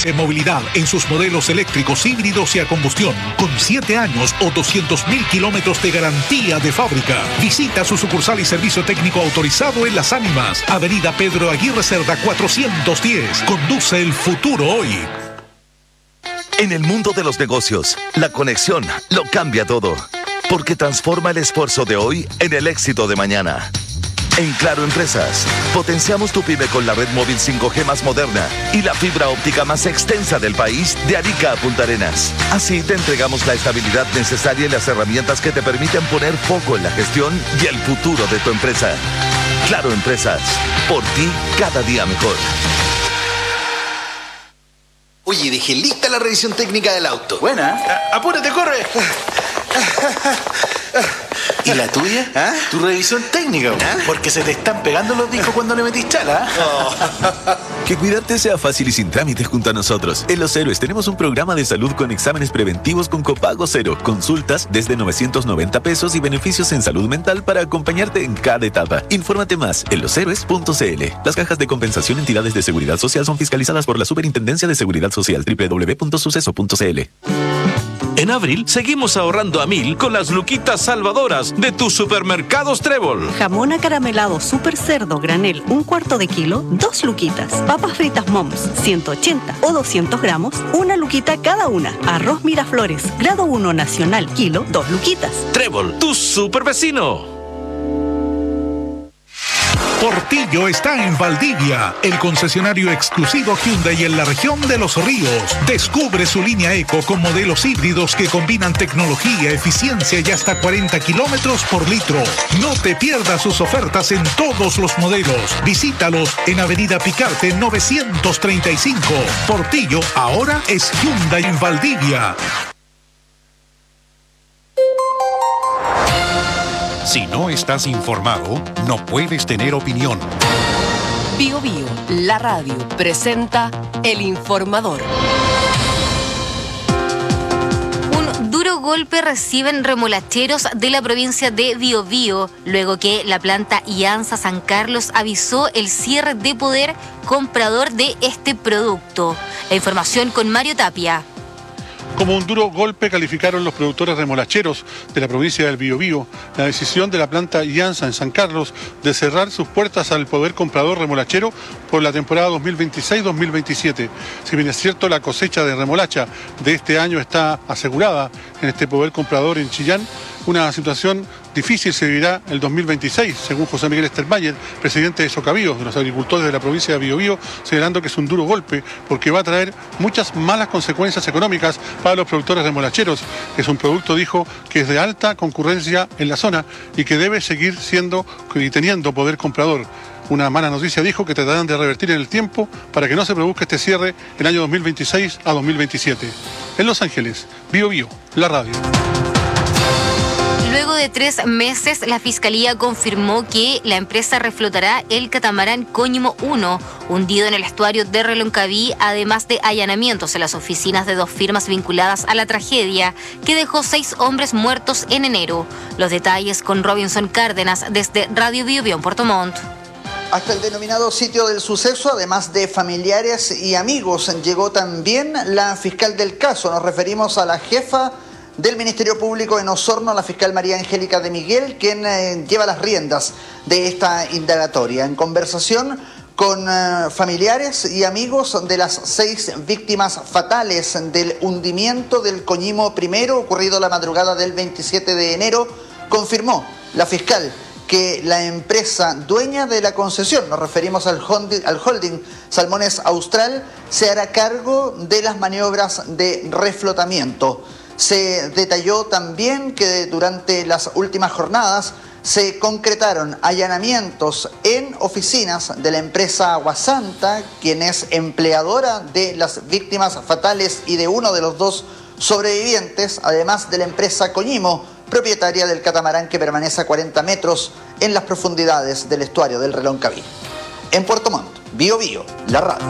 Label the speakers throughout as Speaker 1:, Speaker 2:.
Speaker 1: de movilidad en sus modelos eléctricos, híbridos y a combustión, con 7 años o 200.000 kilómetros de garantía de fábrica. Visita su sucursal y servicio técnico autorizado en Las Ánimas, Avenida Pedro Aguirre Cerda 410. Conduce el futuro hoy.
Speaker 2: En el mundo de los negocios, la conexión lo cambia todo, porque transforma el esfuerzo de hoy en el éxito de mañana. En Claro Empresas, potenciamos tu pyme con la red móvil 5G más moderna y la fibra óptica más extensa del país, de Arica a Punta Arenas. Así te entregamos la estabilidad necesaria y las herramientas que te permiten poner foco en la gestión y el futuro de tu empresa. Claro Empresas, por ti cada día mejor.
Speaker 3: Oye, dejé lista la revisión técnica del auto.
Speaker 4: Buena.
Speaker 3: Apúrate, corre. ¿Y la tuya?
Speaker 4: ¿Ah?
Speaker 3: Tu revisión técnica.
Speaker 4: ¿Ah?
Speaker 3: Porque se te están pegando los discos cuando le metís chala.
Speaker 5: Que cuidarte sea fácil y sin trámites junto a nosotros. En Los Héroes tenemos un programa de salud con exámenes preventivos con copago cero, consultas desde 990 pesos y beneficios en salud mental para acompañarte en cada etapa. Infórmate más en loshéroes.cl. Las cajas de compensación entidades de seguridad social son fiscalizadas por la Superintendencia de Seguridad Social. www.suceso.cl.
Speaker 6: En abril, seguimos ahorrando a 1000 con las luquitas salvadoras de tus supermercados Trébol.
Speaker 7: Jamón acaramelado super cerdo granel, 1/4 de kilo, 2 luquitas. Papas fritas Moms, 180 o 200 gramos, 1 luquita cada una. Arroz Miraflores, grado 1 nacional, kilo, 2 luquitas.
Speaker 6: Trébol, tu super vecino.
Speaker 1: Portillo está en Valdivia, el concesionario exclusivo Hyundai en la región de Los Ríos. Descubre su línea Eco con modelos híbridos que combinan tecnología, eficiencia y hasta 40 kilómetros por litro. No te pierdas sus ofertas en todos los modelos. Visítalos en Avenida Picarte 935. Portillo ahora es Hyundai en Valdivia.
Speaker 8: Si no estás informado, no puedes tener opinión.
Speaker 9: Bio Bio, la radio, presenta El Informador.
Speaker 10: Un duro golpe reciben remolacheros de la provincia de Biobío, luego que la planta IANSA San Carlos avisó el cierre de poder comprador de este producto. La información con Mario Tapia.
Speaker 11: Como un duro golpe calificaron los productores remolacheros de la provincia del Biobío la decisión de la planta IANSA en San Carlos de cerrar sus puertas al poder comprador remolachero por la temporada 2026-2027. Si bien es cierto, la cosecha de remolacha de este año está asegurada en este poder comprador en Chillán, una situación difícil se vivirá el 2026, según José Miguel Estermayer, presidente de Socavíos, de los agricultores de la provincia de Biobío, señalando que es un duro golpe porque va a traer muchas malas consecuencias económicas para los productores remolacheros. Es un producto, dijo, que es de alta concurrencia en la zona y que debe seguir siendo y teniendo poder comprador. Una mala noticia, dijo, que tratarán de revertir en el tiempo para que no se produzca este cierre el año 2026 a 2027. En Los Ángeles, Biobío, la radio.
Speaker 10: Luego de 3 meses, la Fiscalía confirmó que la empresa reflotará el catamarán Coñimo 1, hundido en el estuario de Reloncaví, además de allanamientos en las oficinas de 2 firmas vinculadas a la tragedia, que dejó 6 hombres muertos en enero. Los detalles con Robinson Cárdenas desde Radio Biobío en Puerto Montt.
Speaker 12: Hasta el denominado sitio del suceso, además de familiares y amigos, llegó también la fiscal del caso. Nos referimos a la jefa del Ministerio Público en Osorno, la fiscal María Angélica de Miguel, quien lleva las riendas de esta indagatoria. En conversación con familiares y amigos de las 6 víctimas fatales del hundimiento del Coñimo I, ocurrido la madrugada del 27 de enero, confirmó la fiscal que la empresa dueña de la concesión, nos referimos al holding Salmones Austral, se hará cargo de las maniobras de reflotamiento. Se detalló también que durante las últimas jornadas se concretaron allanamientos en oficinas de la empresa Aguasanta, quien es empleadora de las víctimas fatales y de uno de los 2 sobrevivientes, además de la empresa Coñimo, propietaria del catamarán que permanece a 40 metros en las profundidades del estuario del Reloncaví. En Puerto Montt, Biobío, la radio.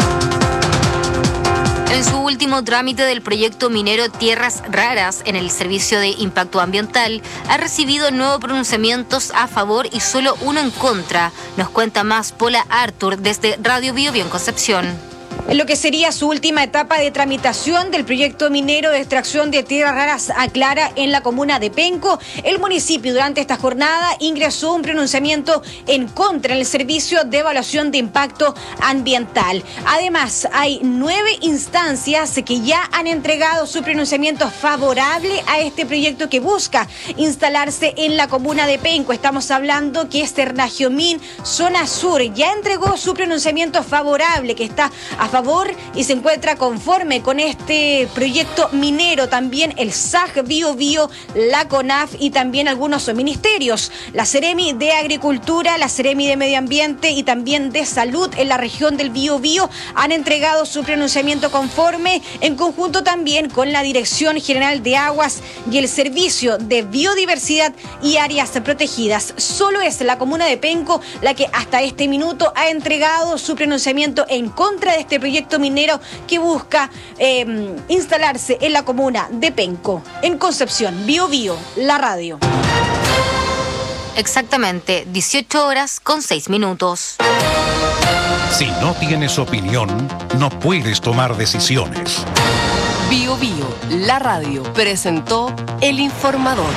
Speaker 10: En su último trámite del proyecto minero Tierras Raras en el Servicio de Impacto Ambiental, ha recibido 9 pronunciamientos a favor y solo 1 en contra. Nos cuenta más Paula Artur desde Radio Biobío en Concepción.
Speaker 4: En lo que sería su última etapa de tramitación del proyecto minero de extracción de tierras raras Aclara en la comuna de Penco, el municipio durante esta jornada ingresó un pronunciamiento en contra del Servicio de Evaluación de Impacto Ambiental. Además, hay 9 instancias que ya han entregado su pronunciamiento favorable a este proyecto que busca instalarse en la comuna de Penco. Estamos hablando que Cernagiomín, zona sur, ya entregó su pronunciamiento favorable, que está a favor y se encuentra conforme con este proyecto minero. También el SAG Biobío, la CONAF y también algunos ministerios. La Seremi de Agricultura, la Seremi de Medio Ambiente y también de Salud en la región del Biobío han entregado su pronunciamiento conforme, en conjunto también con la Dirección General de Aguas y el Servicio de Biodiversidad y Áreas Protegidas. Solo es la comuna de Penco la que hasta este minuto ha entregado su pronunciamiento en contra de este proyecto minero que busca instalarse en la comuna de Penco. En Concepción, Biobío, la radio.
Speaker 10: Exactamente, 18:06.
Speaker 8: Si no tienes opinión, no puedes tomar decisiones.
Speaker 9: Biobío, la radio, presentó El Informador.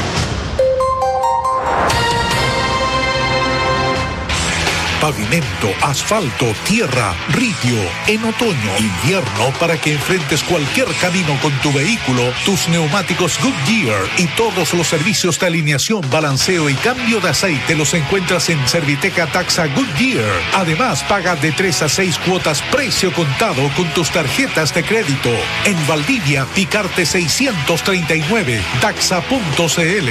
Speaker 1: Pavimento, asfalto, tierra, ripio. En otoño, invierno, para que enfrentes cualquier camino con tu vehículo, tus neumáticos Goodyear y todos los servicios de alineación, balanceo y cambio de aceite los encuentras en Serviteca Taxa Goodyear. Además, paga de 3 a 6 cuotas precio contado con tus tarjetas de crédito. En Valdivia, Picarte 639, taxa.cl.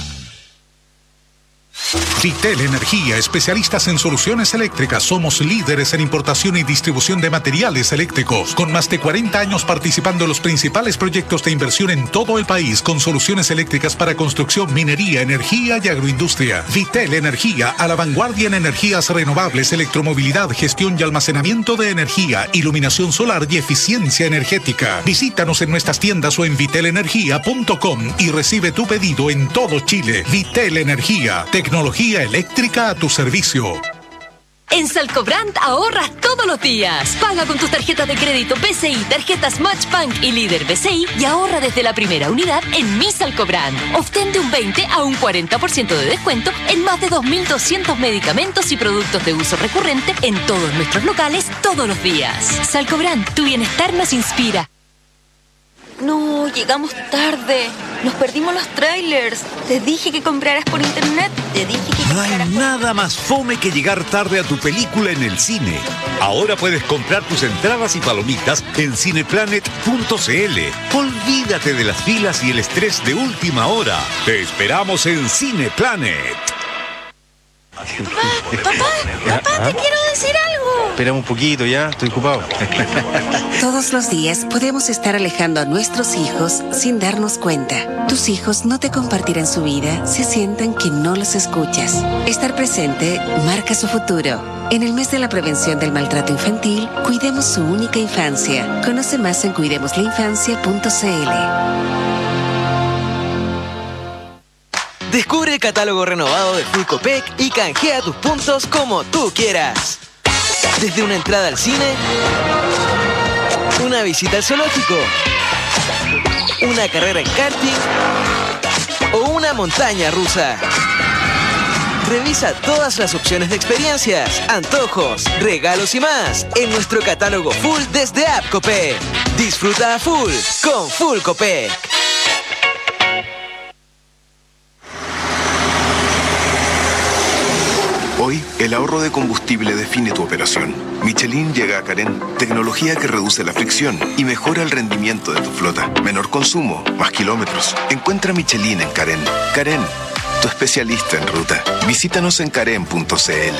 Speaker 1: Vitel Energía, especialistas en soluciones eléctricas. Somos líderes en importación y distribución de materiales eléctricos, con más de 40 años participando en los principales proyectos de inversión en todo el país, con soluciones eléctricas para construcción, minería, energía y agroindustria. Vitel Energía, a la vanguardia en energías renovables, electromovilidad, gestión y almacenamiento de energía, iluminación solar y eficiencia energética. Visítanos en nuestras tiendas o en vitelenergia.com y recibe tu pedido en todo Chile. Vitel Energía, tecnología eléctrica a tu servicio.
Speaker 13: En Salcobrand ahorras todos los días. Paga con tus tarjetas de crédito BCI, tarjetas Matchbank y Líder BCI y ahorra desde la primera unidad en Mi Salcobrand. Obtén de un 20 a un 40% de descuento en más de 2.200 medicamentos y productos de uso recurrente en todos nuestros locales todos los días. Salcobrand, tu bienestar nos inspira.
Speaker 14: No, llegamos tarde. Nos perdimos los trailers. Te dije que compraras por internet.
Speaker 15: No hay nada más fome que llegar tarde a tu película en el cine. Ahora puedes comprar tus entradas y palomitas en cineplanet.cl. Olvídate de las filas y el estrés de última hora. Te esperamos en Cineplanet.
Speaker 14: Papá, te quiero decir algo.
Speaker 16: Espérame un poquito, ya, estoy ocupado.
Speaker 17: Todos los días podemos estar alejando a nuestros hijos sin darnos cuenta. Tus hijos no te compartirán su vida si sienten que no los escuchas. Estar presente marca su futuro. En el mes de la prevención del maltrato infantil, cuidemos su única infancia. Conoce más en cuidemoslainfancia.cl.
Speaker 18: Descubre el catálogo renovado de Full Copec y canjea tus puntos como tú quieras. Desde una entrada al cine, una visita al zoológico, una carrera en karting o una montaña rusa. Revisa todas las opciones de experiencias, antojos, regalos y más en nuestro catálogo Full desde App Copec. Disfruta a full con Full Copec.
Speaker 19: Hoy, el ahorro de combustible define tu operación. Michelin llega a Carén, tecnología que reduce la fricción y mejora el rendimiento de tu flota. Menor consumo, más kilómetros. Encuentra Michelin en Carén. Carén, tu especialista en ruta. Visítanos en carén.cl.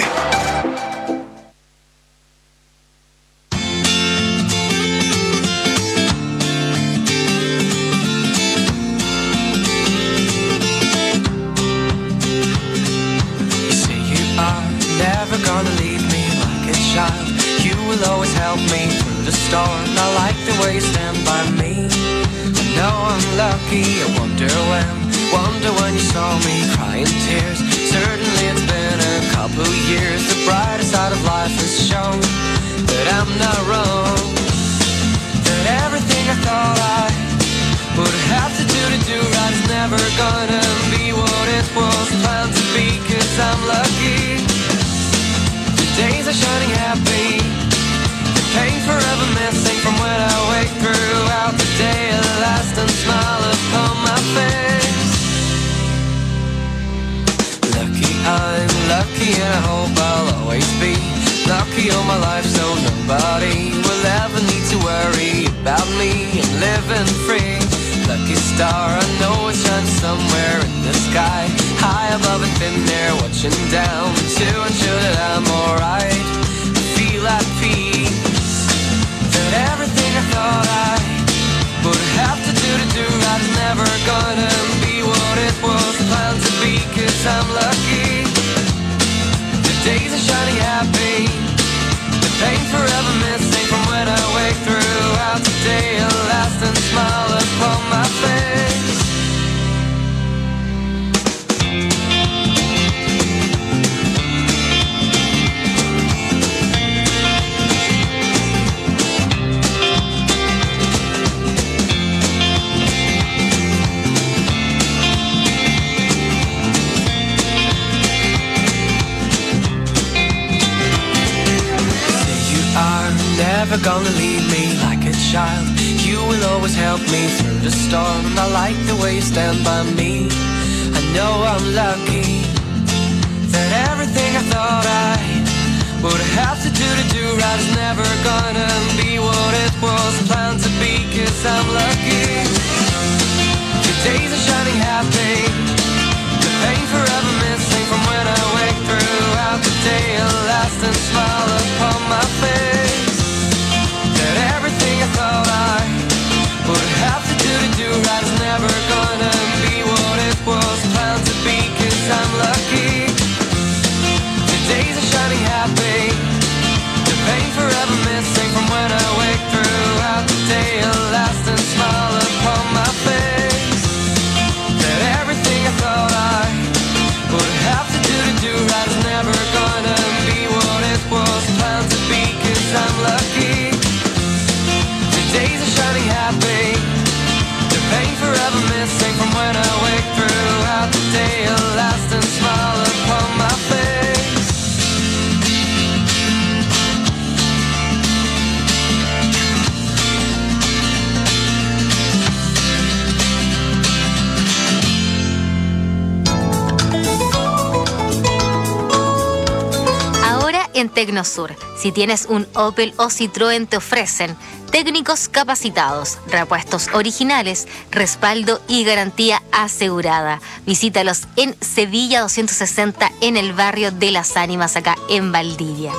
Speaker 20: I wonder when you saw me crying tears. Certainly it's been a couple years. The brighter side of life has shown that I'm not wrong. everything I thought I would have to do right is never gonna be what it was planned to be. 'Cause I'm lucky, the days are shining happy, the pain forever missing from when I wake throughout the day. A lasting smile upon my face. Lucky, I'm lucky, and I hope I'll always be lucky all my life, so nobody will ever need to worry about me. I'm living free. Lucky star, I know it shines somewhere in the sky, high above and thin there, watching down to ensure that I'm alright. Feel at peace, that everything I thought I would have to do right is never gonna be what it was planned to be. 'Cause I'm lucky, the days are shining happy, the pain forever missing from when I wake throughout the day. A lasting smile upon my face. Never gonna leave me like a child. You will always help me through the storm. I like the way you stand by me. I know I'm lucky that everything I thought I would have to do right is never gonna be what it was planned to be. 'Cause I'm lucky, the days are shining happy, the pain forever missing from when I wake throughout the day. A lasting smile upon my face. Everything I thought I would have to do right is never gonna be what it was planned to be. 'Cause I'm lucky, the days are shining happy, the pain forever missing from when I wake throughout the day. A lasting smile upon my face. That everything I thought I would have to do right is never gonna be what it was planned to be. 'Cause I'm lucky, days are shining happy, the pain forever missing from when I wake throughout the day. A lasting smile upon my face.
Speaker 10: Ahora en Tecnosur, si tienes un Opel o Citroën, te ofrecen técnicos capacitados, repuestos originales, respaldo y garantía asegurada. Visítalos en Sevilla 260 en el barrio de Las Ánimas, acá en Valdivia.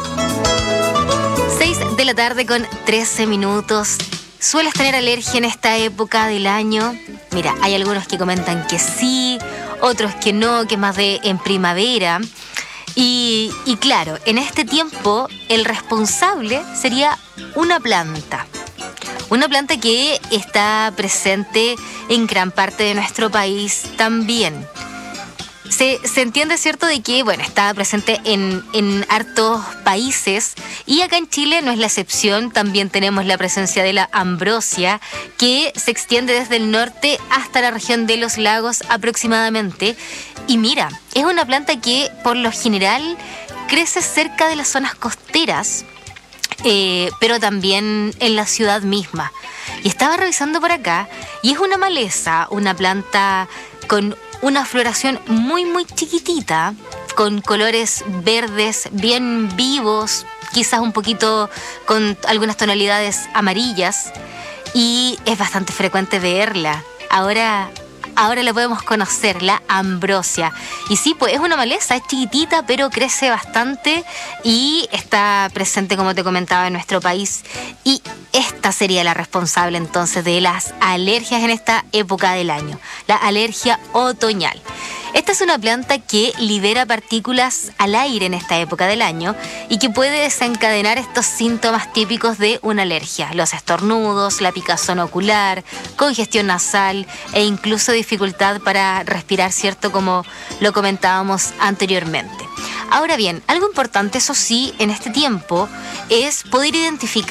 Speaker 10: 6 de la tarde con 13 minutos. ¿Sueles tener alergia en esta época del año? Mira, hay algunos que comentan que sí, otros que no, que más de en primavera. Y claro, en este tiempo el responsable sería una planta. Una planta que está presente en gran parte de nuestro país también. Se entiende, ¿cierto?, de que, bueno, está presente en hartos países y acá en Chile no es la excepción. También tenemos la presencia de la ambrosia, que se extiende desde el norte hasta la región de los lagos aproximadamente. Y mira, es una planta que por lo general crece cerca de las zonas costeras, pero también en la ciudad misma. Y estaba revisando por acá y es una maleza, una planta con una floración muy muy chiquitita, con colores verdes bien vivos, quizás un poquito con algunas tonalidades amarillas, y es bastante frecuente verla. Ahora la podemos conocer, la ambrosia. Y sí, pues es una maleza, es chiquitita, pero crece bastante y está presente, como te comentaba, en nuestro país. Y esta sería la responsable entonces de las alergias en esta época del año, la alergia otoñal. Esta es una planta que libera partículas al aire en esta época del año y que puede desencadenar estos síntomas típicos de una alergia: los estornudos, la picazón ocular, congestión nasal e incluso dificultad para respirar, ¿cierto?, como lo comentábamos anteriormente. Ahora bien, algo importante, eso sí, en este tiempo es poder identificar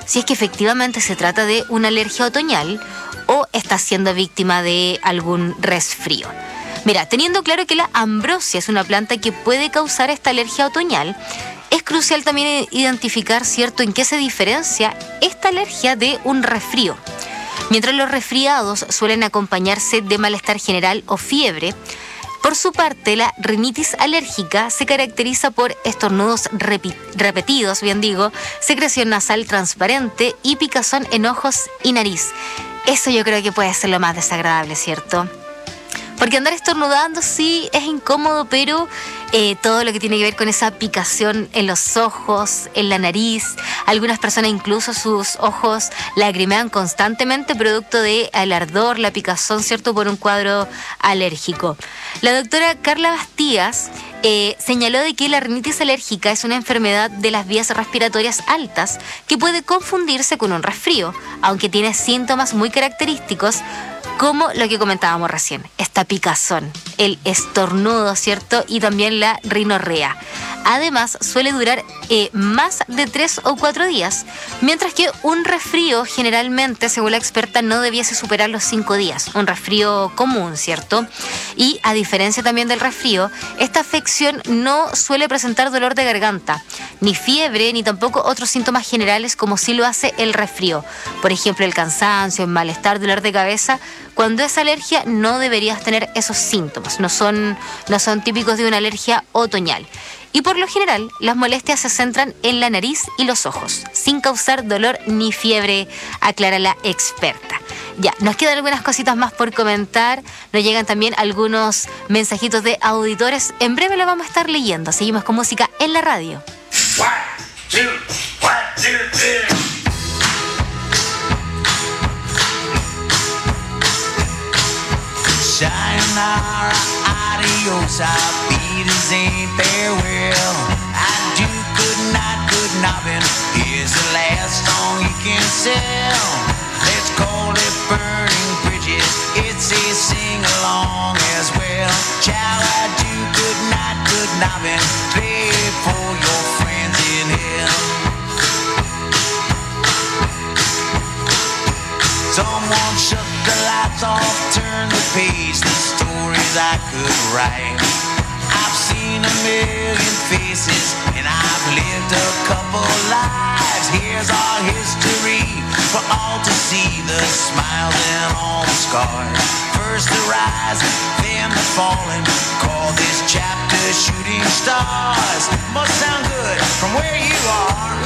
Speaker 10: si es que efectivamente se trata de una alergia otoñal o está siendo víctima de algún resfrío. Mira, teniendo claro que la ambrosia es una planta que puede causar esta alergia otoñal, es crucial también identificar, ¿cierto?, en qué se diferencia esta alergia de un resfrío. Mientras los resfriados suelen acompañarse de malestar general o fiebre, por su parte, la rinitis alérgica se caracteriza por estornudos repetidos, secreción nasal transparente y picazón en ojos y nariz. Eso yo creo que puede ser lo más desagradable, ¿cierto? Porque andar estornudando sí es incómodo, pero todo lo que tiene que ver con esa picación en los ojos, en la nariz, algunas personas incluso sus ojos lagrimean constantemente producto del ardor, la picazón, ¿cierto?, por un cuadro alérgico. La doctora Carla Bastías señaló de que la rinitis alérgica es una enfermedad de las vías respiratorias altas que puede confundirse con un resfrío, aunque tiene síntomas muy característicos, como lo que comentábamos recién, esta picazón, el estornudo, ¿cierto?, y también la rinorrea. Además, suele durar más de 3 o 4 días, mientras que un resfrío generalmente, según la experta, no debiese superar los 5 días. Un resfrío común, ¿cierto? Y a diferencia también del resfrío, esta afección no suele presentar dolor de garganta, ni fiebre, ni tampoco otros síntomas generales como sí lo hace el resfrío. Por ejemplo, el cansancio, el malestar, dolor de cabeza. Cuando es alergia no deberías tener esos síntomas, no son típicos de una alergia otoñal. Y por lo general, las molestias se centran en la nariz y los ojos, sin causar dolor ni fiebre, aclara la experta. Ya, nos quedan algunas cositas más por comentar, nos llegan también algunos mensajitos de auditores, en breve lo vamos a estar leyendo, seguimos con música en la radio.
Speaker 20: 1, 2, 1, 2, 3. Sayonara, adios, I'll be the same farewell. I do good night, here's the last song you can sell. Let's call it Burning Bridges, it's a sing-along as well. Child, I do good night, play it for your friends in hell. Someone shut the lights off, turn the page, the stories I could write. I've seen a million faces, and I've lived a couple lives. Here's our history for all to see, the smiles and all the scars. First the rise, then the falling, call this chapter Shooting Stars. Must sound good from where you are.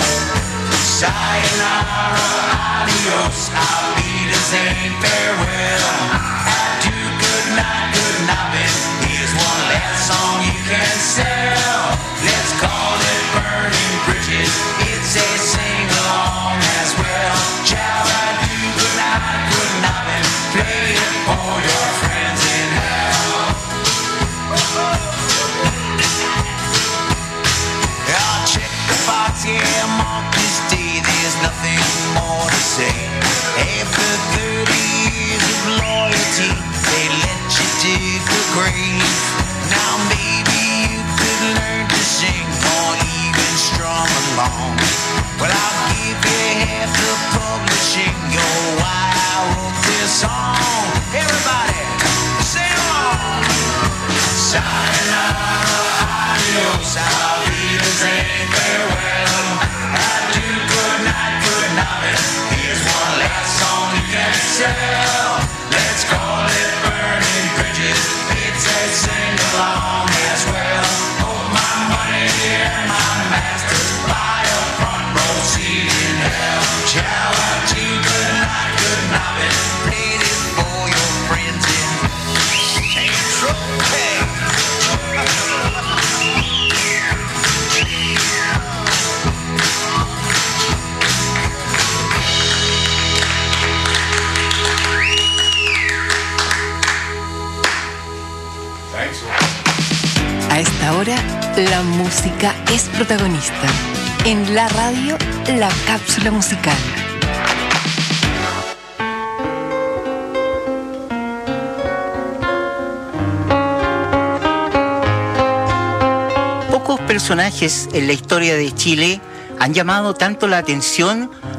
Speaker 20: Sayonara, adios, I'll be the same farewell. Adieu, good night, here's one last song you can sell. Let's call it Burning Bridges, it's a sing-along as well. Ciao, adieu, good night, play it for your friends in hell. I'll check the box, yeah, mark this day, there's nothing more to say. After 30 years of loyalty, they let you dig the grave. Now maybe you could learn to sing or even strum along. Well, I'll give you half the publishing, you're why I wrote this song. Everybody, sing along. Sayonara, adios, I'll be the same farewell. Adieu, good night, here's one last song you can sell. Let's call it Burning Bridges, it's a sing-along as well. Hold my money and my masters, buy a front row seat in hell. Ciao, adieu, good night, play this for your friends in Tropez.
Speaker 9: A esta hora, la música es protagonista. En la radio, la cápsula musical.
Speaker 21: Pocos personajes en la historia de Chile han llamado tanto la atención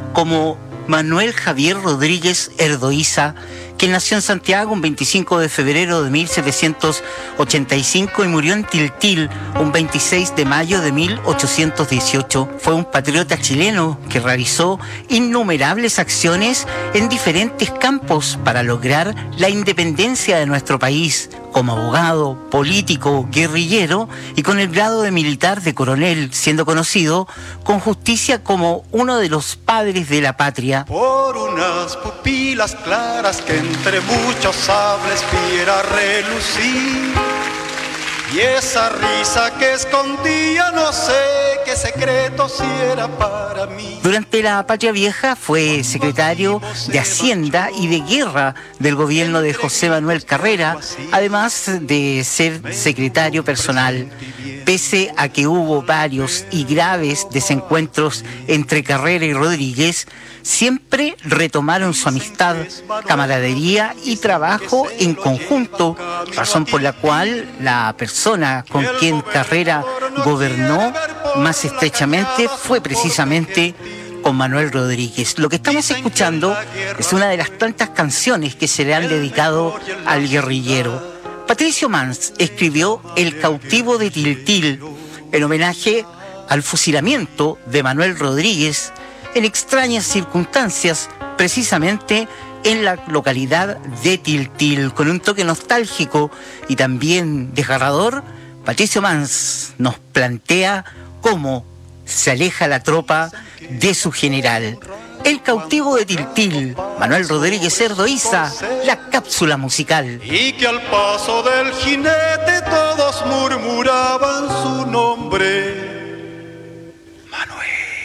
Speaker 21: como Manuel Javier Rodríguez Erdoiza, quien nació en Santiago un 25 de febrero de 1785 y murió en Tiltil un 26 de mayo de 1818. Fue un patriota chileno que realizó innumerables acciones en diferentes campos para lograr la independencia de nuestro país, como abogado, político, guerrillero y con el grado de militar de coronel, siendo conocido con justicia como uno de los padres de la patria.
Speaker 22: Por unas pupilas claras que entre muchos sables viera relucir, y esa risa que escondía no sé qué secreto si era para mí.
Speaker 21: Durante la Patria Vieja fue secretario de Hacienda y de Guerra del gobierno de José Manuel Carrera, además de ser secretario personal. Pese a que hubo varios y graves desencuentros entre Carrera y Rodríguez, siempre retomaron su amistad, camaradería y trabajo en conjunto, razón por la cual la persona con quien Carrera gobernó más estrechamente fue precisamente con Manuel Rodríguez. Lo que estamos escuchando es una de las tantas canciones que se le han dedicado al guerrillero. Patricio Mans escribió El cautivo de Tiltil en homenaje al fusilamiento de Manuel Rodríguez en extrañas circunstancias, precisamente en la localidad de Tiltil. Con un toque nostálgico y también desgarrador, Patricio Mans nos plantea cómo se aleja la tropa de su general. El cautivo de Tiltil, Manuel Rodríguez Erdoiza, la cápsula musical.
Speaker 22: Y que al paso del jinete todos murmuraban su nombre. Manuel.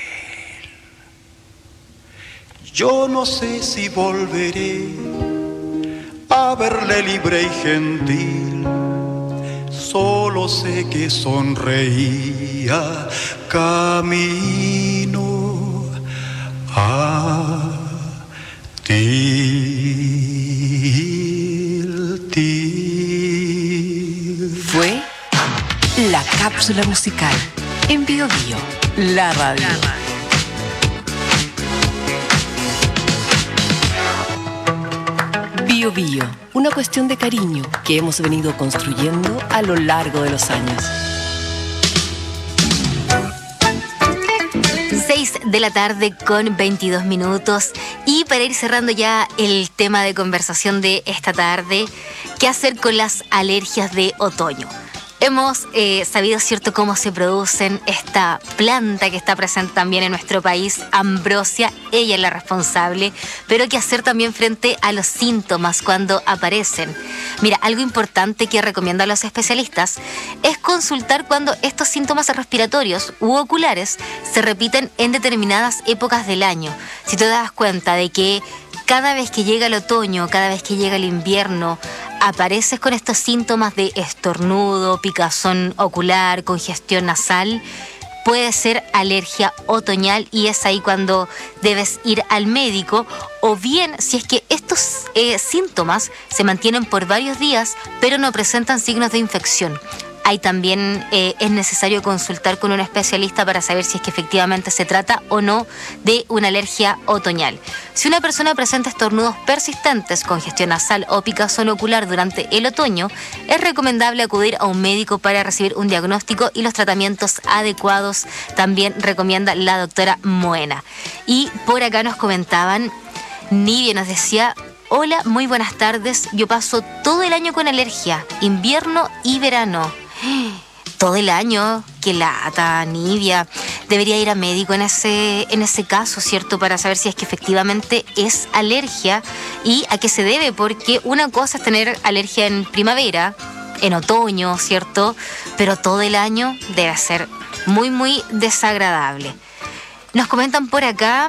Speaker 22: Yo no sé si volveré a verle libre y gentil, solo sé que sonreía camino a Tiltil.
Speaker 9: Fue la cápsula musical en Bio Bio, la radio. Bio Bio, una cuestión de cariño que hemos venido construyendo a lo largo de los años.
Speaker 10: 6 de la tarde con 22 minutos. Y para ir cerrando ya el tema de conversación de esta tarde, ¿qué hacer con las alergias de otoño? Hemos sabido, ¿cierto?, cómo se producen esta planta que está presente también en nuestro país, Ambrosia, ella es la responsable, pero qué hacer también frente a los síntomas cuando aparecen. Mira, algo importante que recomiendan los especialistas es consultar cuando estos síntomas respiratorios u oculares se repiten en determinadas épocas del año. Si te das cuenta de que cada vez que llega el otoño, cada vez que llega el invierno, apareces con estos síntomas de estornudo, picazón ocular, congestión nasal, puede ser alergia otoñal y es ahí cuando debes ir al médico, o bien si es que estos síntomas se mantienen por varios días pero no presentan signos de infección. Ahí también es necesario consultar con un especialista para saber si es que efectivamente se trata o no de una alergia otoñal. Si una persona presenta estornudos persistentes, congestión nasal o picazón ocular durante el otoño, es recomendable acudir a un médico para recibir un diagnóstico y los tratamientos adecuados, también recomienda la doctora Moena. Y por acá nos comentaban, Nivia nos decía: hola, muy buenas tardes, yo paso todo el año con alergia, invierno y verano. Todo el año, qué lata, Nivia. Debería ir a médico en ese caso, ¿cierto? Para saber si es que efectivamente es alergia y a qué se debe, porque una cosa es tener alergia en primavera, en otoño, ¿cierto? Pero todo el año debe ser muy, muy desagradable. Nos comentan por acá...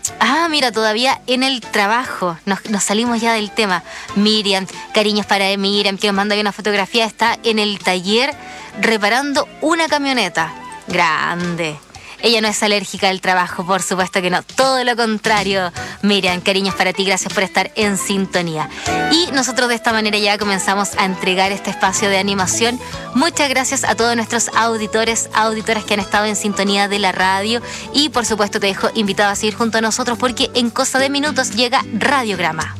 Speaker 10: mira, todavía en el trabajo, nos salimos ya del tema. Miriam, cariños para Miriam, que nos manda una fotografía, está en el taller reparando una camioneta. Grande. Ella no es alérgica al trabajo, por supuesto que no. Todo lo contrario. Miriam, cariños para ti, gracias por estar en sintonía. Y nosotros de esta manera ya comenzamos a entregar este espacio de animación. Muchas gracias a todos nuestros auditores, auditoras que han estado en sintonía de la radio. Y por supuesto te dejo invitado a seguir junto a nosotros porque en cosa de minutos llega Radiograma.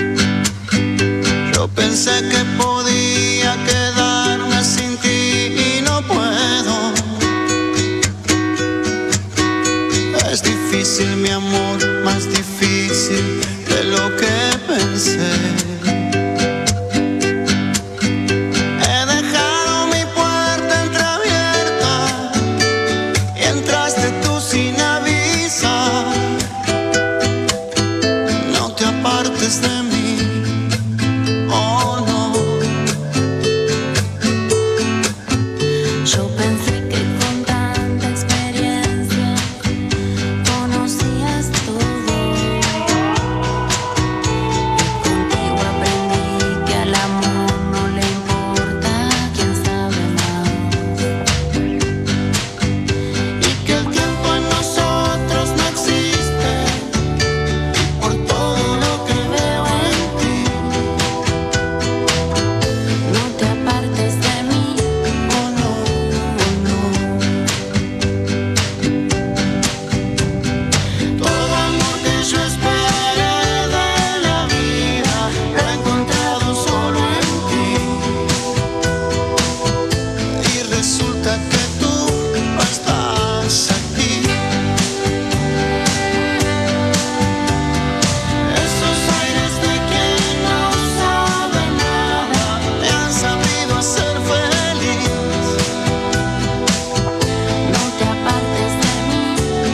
Speaker 22: Yo pensé que podía quedarme sin ti y no puedo. Es difícil, mi amor, más difícil de lo que pensé. He dejado mi puerta entreabierta y entraste tú sin avisar. No te apartes de mí, oh no.
Speaker 2: Yo pensé que con tanta experiencia conocías todo. Y contigo aprendí que al amor no le importa quién sabe más.
Speaker 22: Y que el tiempo en nosotros no existe. Y por todo lo que veo en ti,
Speaker 2: No te apartes de mí,
Speaker 22: oh no, oh no. Todo amor que yo esperé de la vida lo he encontrado solo en ti. Y resulta que tú no estás aquí. Esos aires de quien no sabe nada me han sabido hacer feliz.
Speaker 2: no te apartes de mí,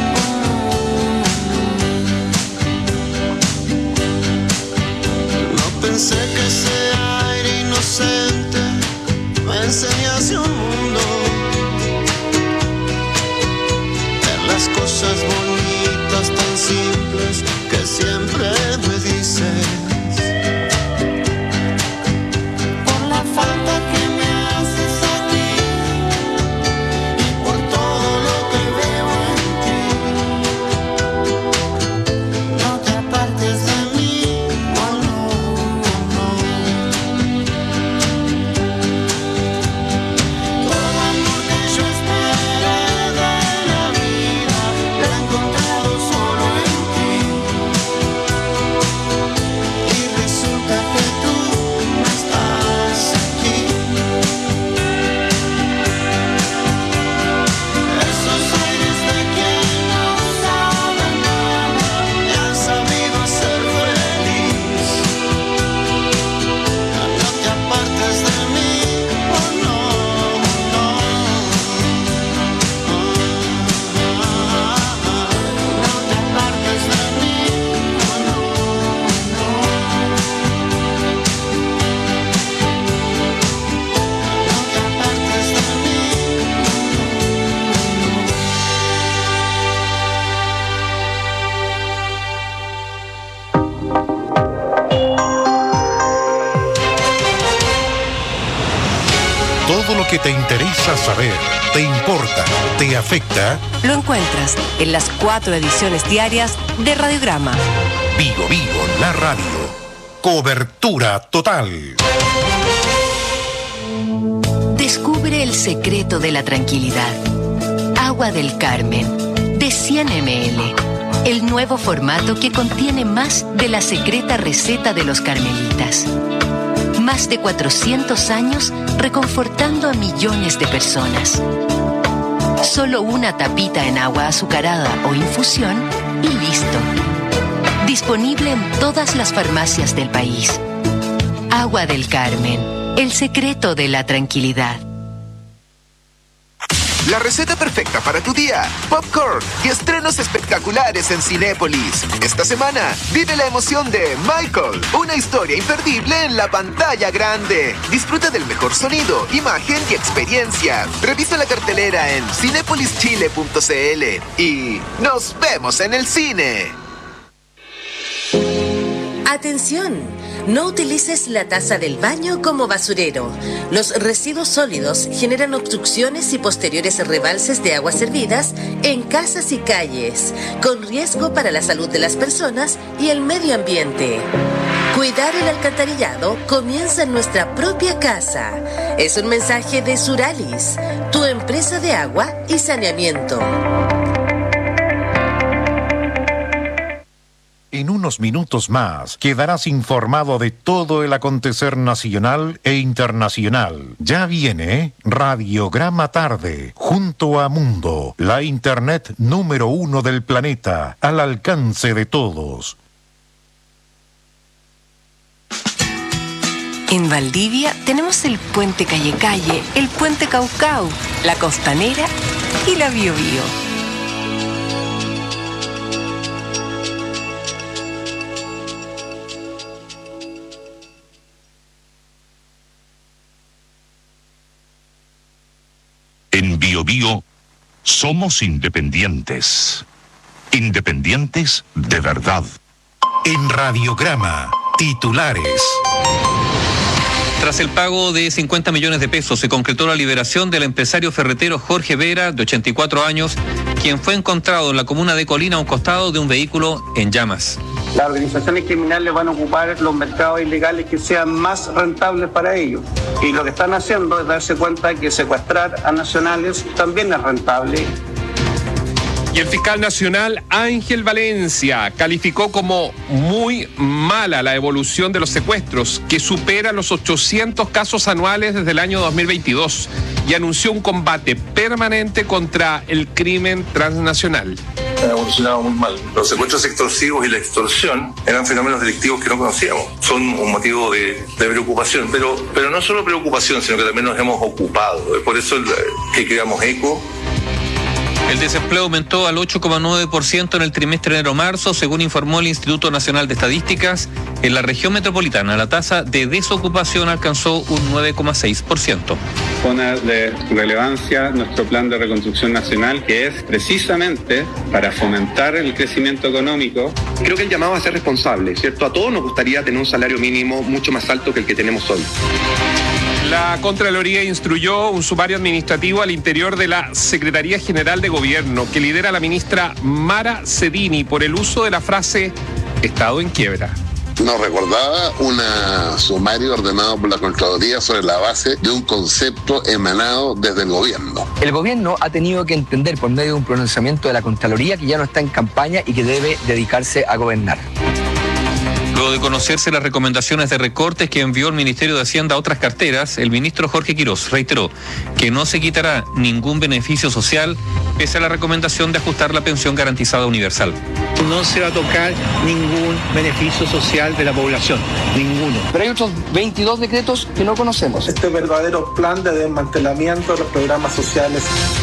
Speaker 22: No pensé que ese aire inocente me enseñase un mundo. Ver las cosas bonitas tan simples que siempre me dices. Por la falta que me haces a ti y por todo lo que veo en ti. No te apartes de mí, oh no, oh no. Todo amor que yo esperé de la vida lo he encontrado solo en ti. Y resulta que tú no estás aquí. Esos aires de quien no sabe nada me han sabido hacer feliz. No te apartes de mí, oh no, no. No te apartes de mí, oh no, no. No te apartes de mí,
Speaker 8: Todo lo que te interesa saber, te importa, te afecta.
Speaker 13: Lo encuentras en las 4 ediciones diarias de Radiograma.
Speaker 8: Vigo Vigo, la radio. Cobertura total.
Speaker 13: Descubre el secreto de la tranquilidad. Agua del Carmen, de 100 ml. El nuevo formato que contiene más de la secreta receta de los carmelitas. Más de 400 años reconfortando a millones de personas. Solo una tapita en agua azucarada o infusión y listo. Disponible en todas las farmacias del país. Agua del Carmen, el secreto de la tranquilidad.
Speaker 3: La receta perfecta para tu día. Popcorn y estrenos espectaculares en Cinépolis. Esta semana, vive la emoción de Michael, una historia imperdible en la pantalla grande. Disfruta del mejor sonido, imagen y experiencia. Revisa la cartelera en cinepolischile.cl y nos vemos en el cine.
Speaker 23: Atención,
Speaker 5: No utilices la taza del baño como basurero. Los residuos sólidos generan obstrucciones y posteriores rebalses de aguas servidas en casas y calles, con riesgo para la salud de las personas y el medio ambiente. Cuidar el alcantarillado comienza en nuestra propia casa. Es un mensaje de Suralis, tu empresa de agua y saneamiento.
Speaker 8: En unos minutos más quedarás informado de todo el acontecer nacional e internacional. Ya viene Radiograma Tarde, junto a Mundo, la internet número 1 del planeta, al alcance de todos.
Speaker 9: En Valdivia tenemos el puente Calle Calle, el puente Caucao, la Costanera y la Biobío.
Speaker 7: En Biobío somos independientes. Independientes de verdad.
Speaker 8: En Radiograma, titulares.
Speaker 23: Tras el pago de 50 millones de pesos, se concretó la liberación del empresario ferretero Jorge Vera, de 84 años, quien fue encontrado en la comuna de Colina a un costado de un vehículo en llamas.
Speaker 24: Las organizaciones criminales van a ocupar los mercados ilegales que sean más rentables para ellos. Y lo que están haciendo es darse cuenta que secuestrar a nacionales también es rentable.
Speaker 25: Y el fiscal nacional Ángel Valencia calificó como muy mala la evolución de los secuestros, que supera los 800 casos anuales desde el año 2022, y anunció un combate permanente contra el crimen transnacional.
Speaker 26: Ha evolucionado muy mal. Los secuestros extorsivos y la extorsión eran fenómenos delictivos que no conocíamos. Son un motivo de preocupación, pero no solo preocupación, sino que también nos hemos ocupado. Es por eso que creamos ECO.
Speaker 23: El desempleo aumentó al 8,9% en el trimestre enero-marzo, según informó el Instituto Nacional de Estadísticas. En la región metropolitana, la tasa de desocupación alcanzó un 9,6%.
Speaker 27: Pone de relevancia nuestro plan de reconstrucción nacional, que es precisamente para fomentar el crecimiento económico.
Speaker 28: Creo que el llamado a ser responsable, ¿cierto? A todos nos gustaría tener un salario mínimo mucho más alto que el que tenemos hoy.
Speaker 25: La Contraloría instruyó un sumario administrativo al interior de la Secretaría General de Gobierno que lidera la ministra Mara Cedini por el uso de la frase Estado en quiebra.
Speaker 29: Nos recordaba un sumario ordenado por la Contraloría sobre la base de un concepto emanado desde el gobierno.
Speaker 30: El gobierno ha tenido que entender por medio de un pronunciamiento de la Contraloría que ya no está en campaña y que debe dedicarse a gobernar.
Speaker 23: Luego de conocerse las recomendaciones de recortes que envió el Ministerio de Hacienda a otras carteras, el ministro Jorge Quirós reiteró que no se quitará ningún beneficio social pese a la recomendación de ajustar la pensión garantizada universal.
Speaker 31: No se va a tocar ningún beneficio social de la población, ninguno.
Speaker 30: Pero hay otros 22 decretos que no conocemos.
Speaker 28: Este verdadero plan de desmantelamiento de los programas sociales.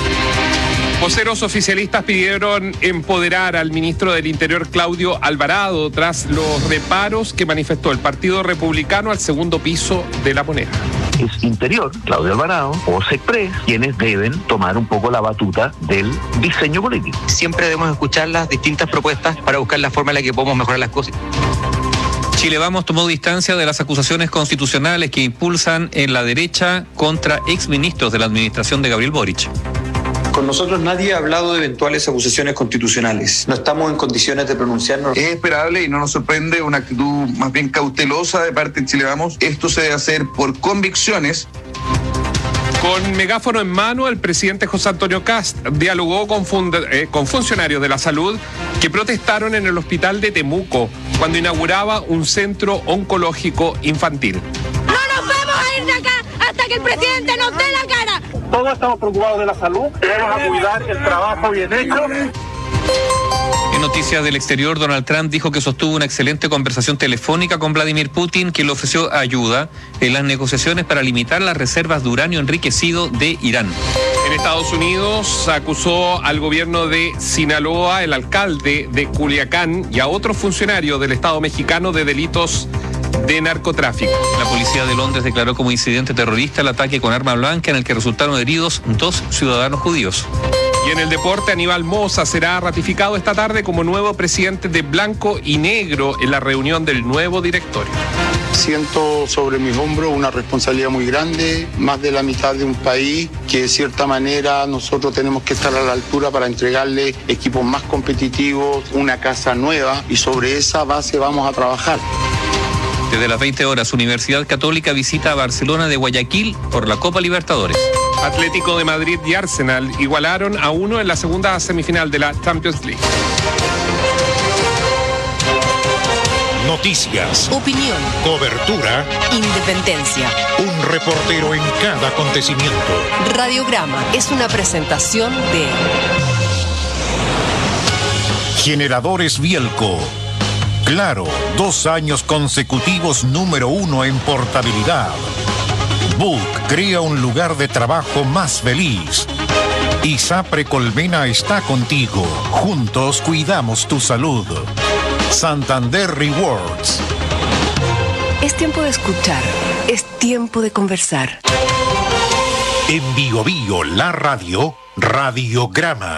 Speaker 25: Voceros oficialistas pidieron empoderar al ministro del Interior, Claudio Alvarado, tras los reparos que manifestó el Partido Republicano al segundo piso de La Moneda.
Speaker 32: Es Interior, Claudio Alvarado, o SECPRES, quienes deben tomar un poco la batuta del diseño político.
Speaker 30: Siempre debemos escuchar las distintas propuestas para buscar la forma en la que podemos mejorar las cosas.
Speaker 23: Chile Vamos tomó distancia de las acusaciones constitucionales que impulsan en la derecha contra exministros de la administración de Gabriel Boric.
Speaker 28: Con nosotros nadie ha hablado de eventuales acusaciones constitucionales. No estamos en condiciones de pronunciarnos.
Speaker 33: Es esperable y no nos sorprende una actitud más bien cautelosa de parte de Chile Vamos. Esto se debe hacer por convicciones.
Speaker 25: Con megáfono en mano, el presidente José Antonio Kast dialogó con funcionarios de la salud que protestaron en el hospital de Temuco cuando inauguraba un centro oncológico infantil.
Speaker 34: ¡No nos vamos a ir de acá hasta que el presidente nos dé la cara!
Speaker 28: Todos estamos preocupados de la salud, debemos cuidar el trabajo bien hecho.
Speaker 23: En noticias del exterior, Donald Trump dijo que sostuvo una excelente conversación telefónica con Vladimir Putin, quien le ofreció ayuda en las negociaciones para limitar las reservas de uranio enriquecido de Irán.
Speaker 25: En Estados Unidos acusó al gobierno de Sinaloa, el alcalde de Culiacán y a otro funcionario del Estado mexicano de delitos de narcotráfico.
Speaker 23: La policía de Londres declaró como incidente terrorista el ataque con arma blanca en el que resultaron heridos 2 ciudadanos judíos.
Speaker 25: Y en el deporte, Aníbal Mosa será ratificado esta tarde como nuevo presidente de Blanco y Negro en la reunión del nuevo directorio.
Speaker 1: Siento sobre mis hombros una responsabilidad muy grande, más de la mitad de un país que de cierta manera nosotros tenemos que estar a la altura para entregarle equipos más competitivos, una casa nueva, y sobre esa base vamos a trabajar.
Speaker 23: Desde las 20 horas, Universidad Católica visita a Barcelona de Guayaquil por la Copa Libertadores.
Speaker 25: Atlético de Madrid y Arsenal igualaron a 1 en la segunda semifinal de la Champions League.
Speaker 8: Noticias,
Speaker 9: Opinión,
Speaker 8: cobertura,
Speaker 9: independencia.
Speaker 8: un reportero en cada acontecimiento.
Speaker 9: Radiograma es una presentación de
Speaker 8: Generadores Bielco. Claro, 2 años consecutivos número 1 en portabilidad. Book crea un lugar de trabajo más feliz. ISAPRE Colmena está contigo. Juntos cuidamos tu salud. Santander Rewards.
Speaker 9: Es tiempo de escuchar, es tiempo de conversar.
Speaker 8: En Bio Bio, la radio, Radiograma.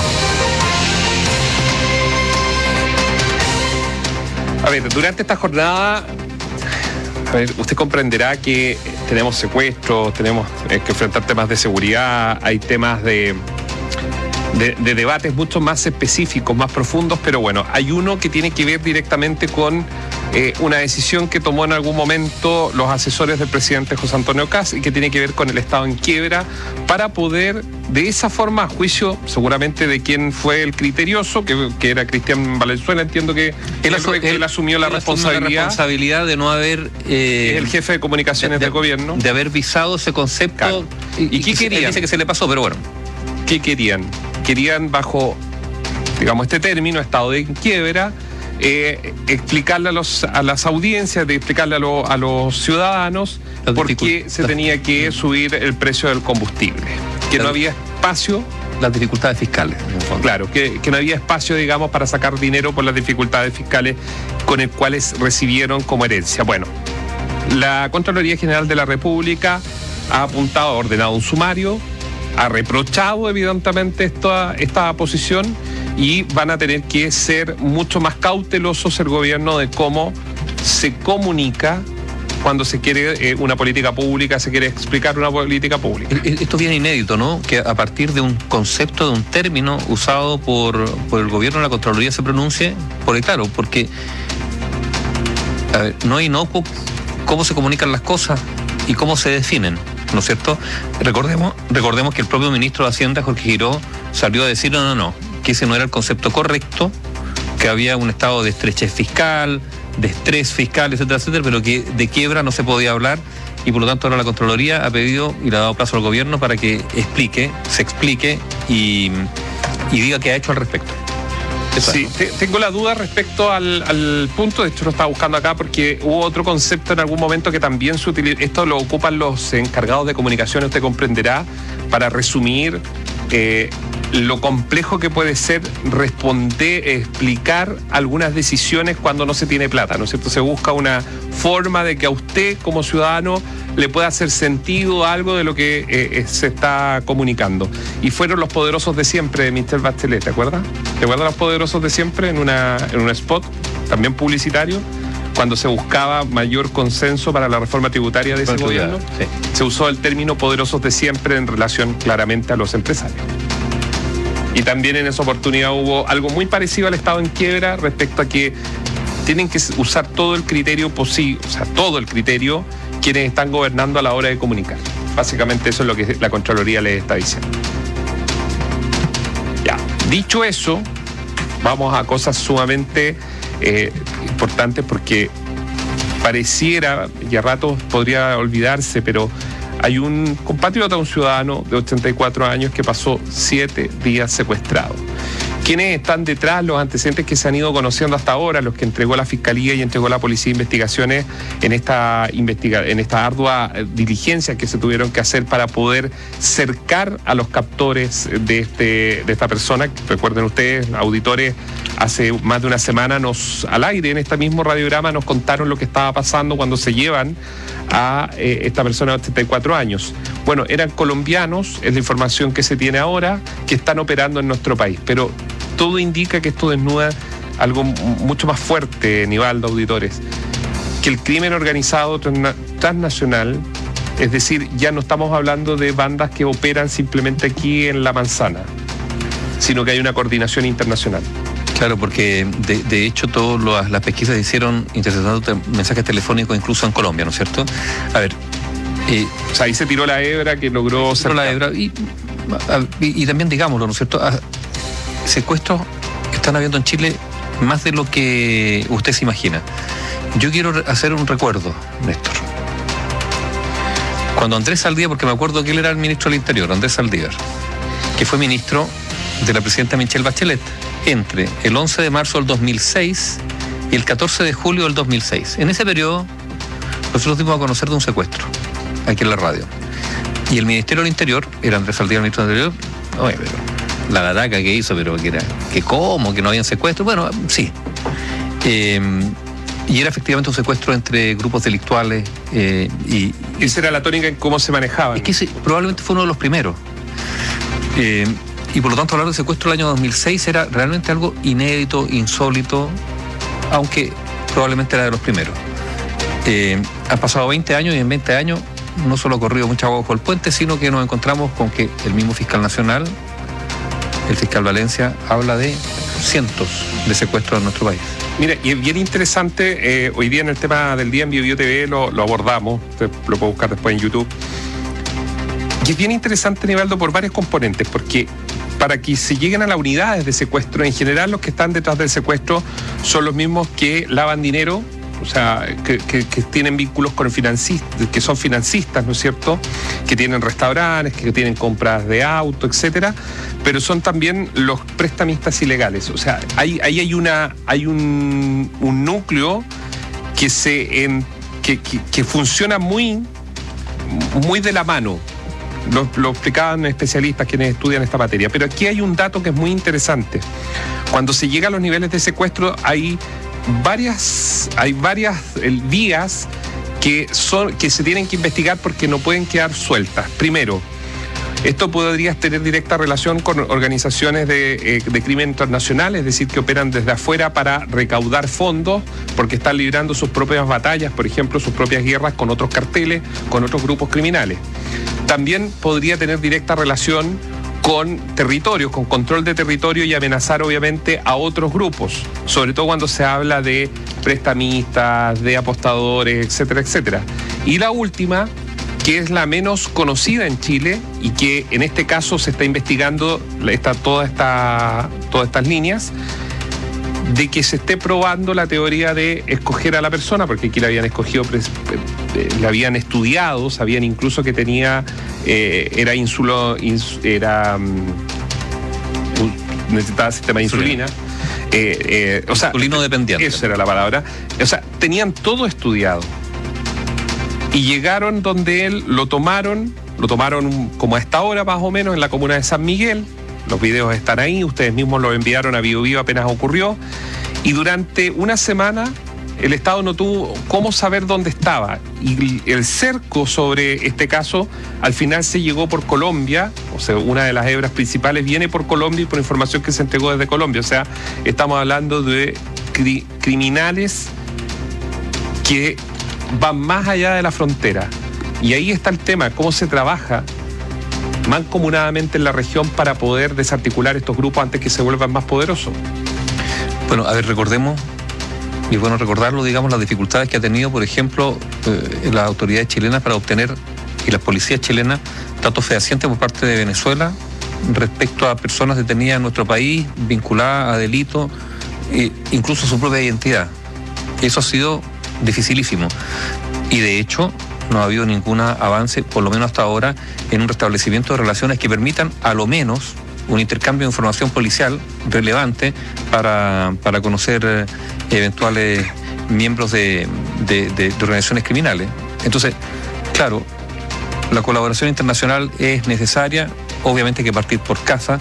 Speaker 25: A ver, durante esta jornada, usted comprenderá que tenemos secuestros, tenemos que enfrentar temas de seguridad, hay temas de debates mucho más específicos, más profundos, pero bueno, hay uno que tiene que ver directamente con una decisión que tomó en algún momento los asesores del presidente José Antonio Kast y que tiene que ver con el Estado en quiebra para poder, de esa forma, a juicio seguramente de quién fue el criterioso, que era Cristian Valenzuela, entiendo que él asumió la responsabilidad
Speaker 23: de no haber...
Speaker 25: es el jefe de comunicaciones del gobierno.
Speaker 23: De haber visado ese concepto.
Speaker 25: Claro.
Speaker 23: ¿Y qué querían? Dice que se le pasó, pero bueno.
Speaker 25: ¿Qué querían? Querían bajo, digamos, este término, estado de quiebra, explicarle a las audiencias, de explicarle a los ciudadanos por qué se tenía que subir el precio del combustible. Que no había espacio.
Speaker 23: Las dificultades fiscales.
Speaker 25: Claro, que no había espacio, digamos, para sacar dinero por las dificultades fiscales con las cuales recibieron como herencia. Bueno, la Contraloría General de la República ha apuntado, ha ordenado un sumario, ha reprochado evidentemente esta posición y van a tener que ser mucho más cautelosos el gobierno de cómo se comunica cuando se quiere una política pública, se quiere explicar una política pública.
Speaker 23: Esto viene inédito, ¿no? Que a partir de un concepto, de un término usado por el gobierno, la Contraloría se pronuncie, porque a ver, no es inocuo cómo se comunican las cosas y cómo se definen, ¿no es cierto? Recordemos que el propio ministro de Hacienda, Jorge Giró, salió a decir no, que ese no era el concepto correcto, que había un estado de estrechez fiscal, de estrés fiscal, etcétera, pero que de quiebra no se podía hablar, y por lo tanto ahora la Contraloría ha pedido y le ha dado plazo al gobierno para que se explique y diga qué ha hecho al respecto.
Speaker 25: Sí, tengo la duda respecto al punto, de hecho lo estaba buscando acá porque hubo otro concepto en algún momento que también se utiliza, esto lo ocupan los encargados de comunicación, usted comprenderá, para resumir lo complejo que puede ser explicar algunas decisiones cuando no se tiene plata, ¿no es cierto? Se busca una forma de que a usted como ciudadano le pueda hacer sentido algo de lo que se está comunicando. Y fueron los poderosos de siempre de Michelle Bachelet, ¿te acuerdas? ¿Te acuerdas los poderosos de siempre en un spot, también publicitario? Cuando se buscaba mayor consenso para la reforma tributaria de ese gobierno, sí. Se usó el término poderosos de siempre en relación claramente a los empresarios. Y también en esa oportunidad hubo algo muy parecido al estado en quiebra respecto a que tienen que usar todo el criterio posible, o sea, todo el criterio quienes están gobernando a la hora de comunicar. Básicamente eso es lo que la Contraloría les está diciendo. Ya, dicho eso, vamos a cosas sumamente importantes porque pareciera, y a ratos podría olvidarse, pero hay un compatriota, un ciudadano de 84 años que pasó 7 días secuestrado. ¿Quiénes están detrás? Los antecedentes que se han ido conociendo hasta ahora, los que entregó la Fiscalía y entregó la Policía de Investigaciones en esta ardua diligencia que se tuvieron que hacer para poder cercar a los captores de esta persona. Recuerden ustedes, auditores, hace más de una semana al aire en este mismo radiograma nos contaron lo que estaba pasando cuando se llevan a esta persona de 84 años. Bueno, eran colombianos, es la información que se tiene ahora, que están operando en nuestro país, pero todo indica que esto desnuda algo mucho más fuerte, Nivaldo, auditores, que el crimen organizado transnacional, es decir, ya no estamos hablando de bandas que operan simplemente aquí en la manzana, sino que hay una coordinación internacional.
Speaker 23: Claro, porque de hecho todas las pesquisas se hicieron interceptando mensajes telefónicos incluso en Colombia, ¿no es cierto? A ver,
Speaker 25: o sea, ahí se tiró la hebra que logró
Speaker 23: ser la hebra y también digámoslo, ¿no es cierto? Secuestros están habiendo en Chile más de lo que usted se imagina. Yo quiero hacer un recuerdo, Néstor. Cuando Andrés Saldívar, porque me acuerdo que él era el ministro del Interior, Andrés Saldívar, que fue ministro de la presidenta Michelle Bachelet entre el 11 de marzo del 2006 y el 14 de julio del 2006. En ese periodo nosotros dimos a conocer de un secuestro aquí en la radio. Y el Ministerio del Interior, era Andrés Saldívar, ministro del Interior, oye, pero la gataca que hizo, pero que era, que cómo, que no habían secuestro, bueno, sí. Y era efectivamente un secuestro entre grupos delictuales y
Speaker 25: esa era la tónica en cómo se manejaban.
Speaker 23: Es que ese probablemente fue uno de los primeros. Y por lo tanto hablar de secuestro del año 2006 era realmente algo inédito, insólito, aunque probablemente era de los primeros. Han pasado 20 años y en 20 años no solo ha corrido mucha agua bajo el puente, sino que nos encontramos con que el mismo fiscal nacional, el fiscal Valencia, habla de cientos de secuestros en nuestro país.
Speaker 25: Mira, y es bien interesante, hoy día en el tema del día en BioBio TV lo abordamos, usted lo puede buscar después en YouTube. Y es bien interesante, Nivaldo, por varios componentes, porque para que se lleguen a las unidades de secuestro, en general los que están detrás del secuestro son los mismos que lavan dinero, o sea, que tienen vínculos con financistas, que son financistas, ¿no es cierto?, que tienen restaurantes, que tienen compras de auto, etcétera, pero son también los prestamistas ilegales. O sea, ahí hay un núcleo que funciona muy de la mano. Lo explicaban especialistas quienes estudian esta materia. Pero aquí hay un dato que es muy interesante. Cuando se llega a los niveles de secuestro hay varias vías que se tienen que investigar porque no pueden quedar sueltas. Primero, esto podría tener directa relación con organizaciones de crimen internacional, es decir, que operan desde afuera para recaudar fondos porque están librando sus propias batallas, por ejemplo, sus propias guerras con otros carteles, con otros grupos criminales. También podría tener directa relación con territorios, con control de territorio y amenazar obviamente a otros grupos, sobre todo cuando se habla de prestamistas, de apostadores, etcétera, etcétera. Y la última, que es la menos conocida en Chile y que en este caso se está investigando todas estas líneas, de que se esté probando la teoría de escoger a la persona, porque aquí la habían escogido, la habían estudiado, sabían incluso que tenía, necesitaba sistema de insulina. O sea,
Speaker 23: insulino dependiente.
Speaker 25: Esa era la palabra. O sea, tenían todo estudiado. Y llegaron donde él, lo tomaron como a esta hora más o menos en la comuna de San Miguel. Los videos están ahí, ustedes mismos los enviaron a BioBio apenas ocurrió. Y durante una semana el Estado no tuvo cómo saber dónde estaba. Y el cerco sobre este caso al final se llegó por Colombia. O sea, una de las hebras principales viene por Colombia y por información que se entregó desde Colombia. O sea, estamos hablando de criminales que van más allá de la frontera. Y ahí está el tema, cómo se trabaja mancomunadamente en la región para poder desarticular estos grupos antes que se vuelvan más poderosos.
Speaker 23: Bueno, a ver, recordemos, y es bueno recordarlo, digamos, las dificultades que ha tenido, por ejemplo, las autoridades chilenas para obtener, y las policías chilenas, datos fehacientes por parte de Venezuela respecto a personas detenidas en nuestro país, vinculadas a delitos, incluso su propia identidad. Eso ha sido dificilísimo. Y de hecho, no ha habido ningún avance, por lo menos hasta ahora, en un restablecimiento de relaciones que permitan, a lo menos, un intercambio de información policial relevante para conocer eventuales miembros de organizaciones criminales. Entonces, claro, la colaboración internacional es necesaria, obviamente hay que partir por casa,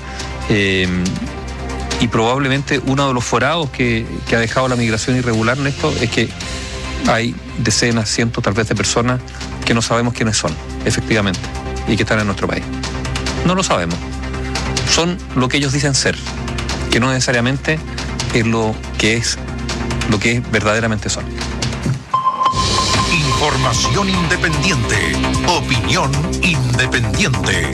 Speaker 23: y probablemente uno de los forados que ha dejado la migración irregular en esto es que hay decenas, cientos tal vez de personas que no sabemos quiénes son, efectivamente, y que están en nuestro país. No lo sabemos. Son lo que ellos dicen ser, que no necesariamente es lo que verdaderamente son.
Speaker 8: Información independiente. Opinión independiente.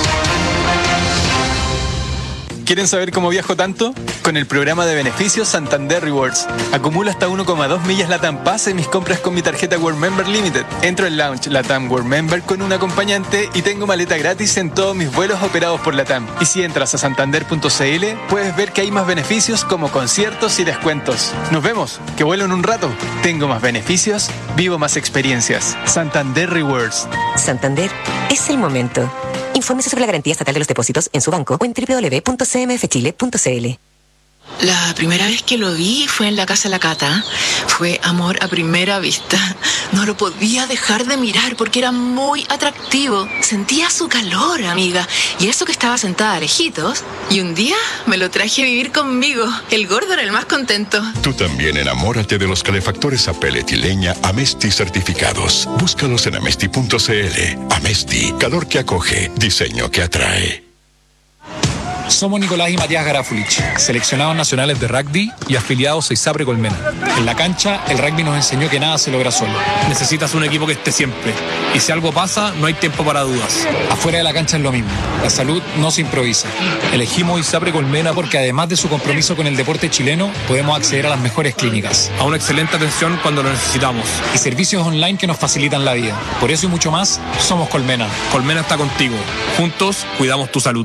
Speaker 2: ¿Quieren saber cómo viajo tanto? Con el programa de beneficios Santander Rewards. Acumulo hasta 1,2 millas LATAM Pass en mis compras con mi tarjeta World Member Limited. Entro en Lounge LATAM World Member con un acompañante y tengo maleta gratis en todos mis vuelos operados por LATAM. Y si entras a santander.cl, puedes ver que hay más beneficios como conciertos y descuentos. Nos vemos, que vuelo en un rato. Tengo más beneficios, vivo más experiencias. Santander Rewards.
Speaker 4: Santander es el momento. Infórmese sobre la garantía estatal de los depósitos en su banco o en www.cmfchile.cl.
Speaker 6: La primera vez que lo vi fue en la casa de la Cata. Fue amor a primera vista. No lo podía dejar de mirar porque era muy atractivo. Sentía su calor, amiga. Y eso que estaba sentada a lejitos. Y un día me lo traje a vivir conmigo. El gordo era el más contento.
Speaker 10: Tú también enamórate de los calefactores a pellet y leña Amesti certificados. Búscalos en amesti.cl. Amesti, calor que acoge, diseño que atrae.
Speaker 11: Somos Nicolás y Matías Garafulich, seleccionados nacionales de rugby y afiliados a ISAPRE Colmena. En la cancha, el rugby nos enseñó que nada se logra solo. Necesitas un equipo que esté siempre. Y si algo pasa, no hay tiempo para dudas. Afuera de la cancha es lo mismo. La salud no se improvisa. Elegimos ISAPRE Colmena porque además de su compromiso con el deporte chileno, podemos acceder a las mejores clínicas, a una excelente atención cuando lo necesitamos y servicios online que nos facilitan la vida. Por eso y mucho más, somos Colmena. Colmena está contigo. Juntos, cuidamos tu salud.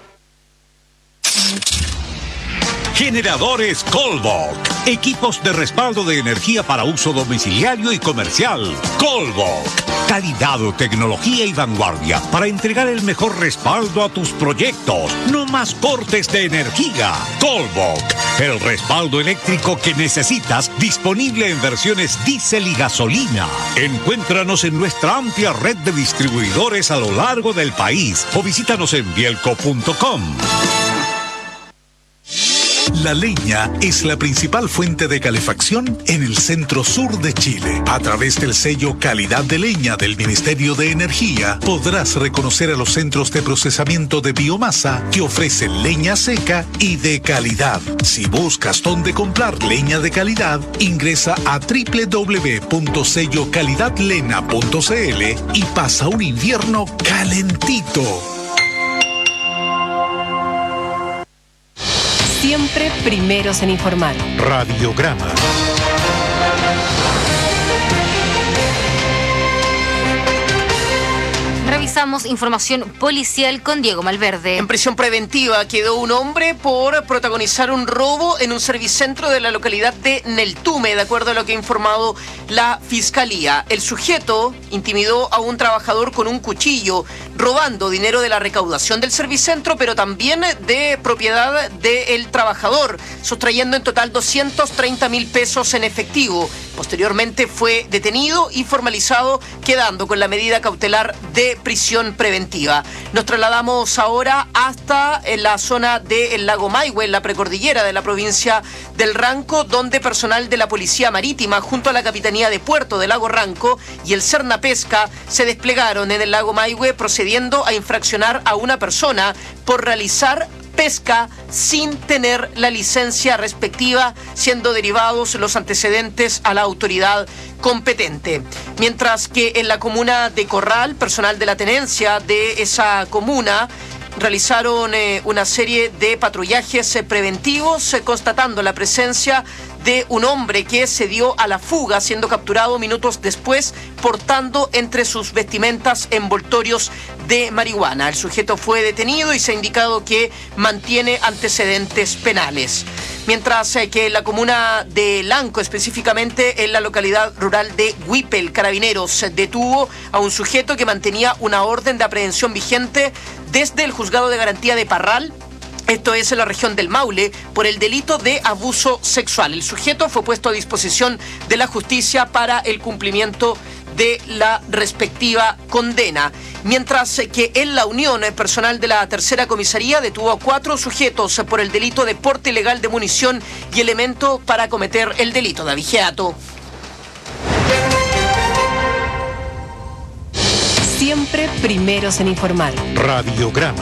Speaker 12: Generadores Colbok. Equipos de respaldo de energía para uso domiciliario y comercial. Colbok. Calidad, tecnología y vanguardia para entregar el mejor respaldo a tus proyectos. No más cortes de energía. Colbok. El respaldo eléctrico que necesitas, disponible en versiones diésel y gasolina. Encuéntranos en nuestra amplia red de distribuidores a lo largo del país o visítanos en bielco.com.
Speaker 14: La leña es la principal fuente de calefacción en el centro-sur de Chile. A través del sello Calidad de Leña del Ministerio de Energía, podrás reconocer a los centros de procesamiento de biomasa que ofrecen leña seca y de calidad. Si buscas dónde comprar leña de calidad, ingresa a www.sellocalidadlena.cl y pasa un invierno calentito.
Speaker 9: Siempre primeros en informar.
Speaker 8: Radiograma.
Speaker 15: Revisamos información policial con Diego Malverde.
Speaker 16: En prisión preventiva quedó un hombre por protagonizar un robo en un servicentro de la localidad de Neltume, de acuerdo a lo que ha informado la Fiscalía. El sujeto intimidó a un trabajador con un cuchillo, robando dinero de la recaudación del servicentro, pero también de propiedad del trabajador, sustrayendo en total 230.000 pesos en efectivo. Posteriormente fue detenido y formalizado, quedando con la medida cautelar de prisión preventiva. Nos trasladamos ahora hasta la zona del lago Maihue, en la precordillera de la provincia del Ranco, donde personal de la Policía Marítima, junto a la Capitanía de Puerto del lago Ranco y el Cerna Pesca, se desplegaron en el lago Maihue, procediendo a infraccionar a una persona por realizar pesca sin tener la licencia respectiva, siendo derivados los antecedentes a la autoridad competente. Mientras que en la comuna de Corral, personal de la tenencia de esa comuna realizaron una serie de patrullajes preventivos, constatando la presencia de un hombre que se dio a la fuga, siendo capturado minutos después, portando entre sus vestimentas envoltorios de marihuana. El sujeto fue detenido y se ha indicado que mantiene antecedentes penales. Mientras que en la comuna de Lanco, específicamente en la localidad rural de Huipel, Carabineros detuvo a un sujeto que mantenía una orden de aprehensión vigente desde el Juzgado de Garantía de Parral. Esto es en la región del Maule, por el delito de abuso sexual. El sujeto fue puesto a disposición de la justicia para el cumplimiento de la respectiva condena. Mientras que en La Unión, el personal de la tercera comisaría detuvo a 4 sujetos por el delito de porte ilegal de munición y elemento para cometer el delito de abigeato.
Speaker 9: Siempre primeros en informar.
Speaker 8: Radiograma.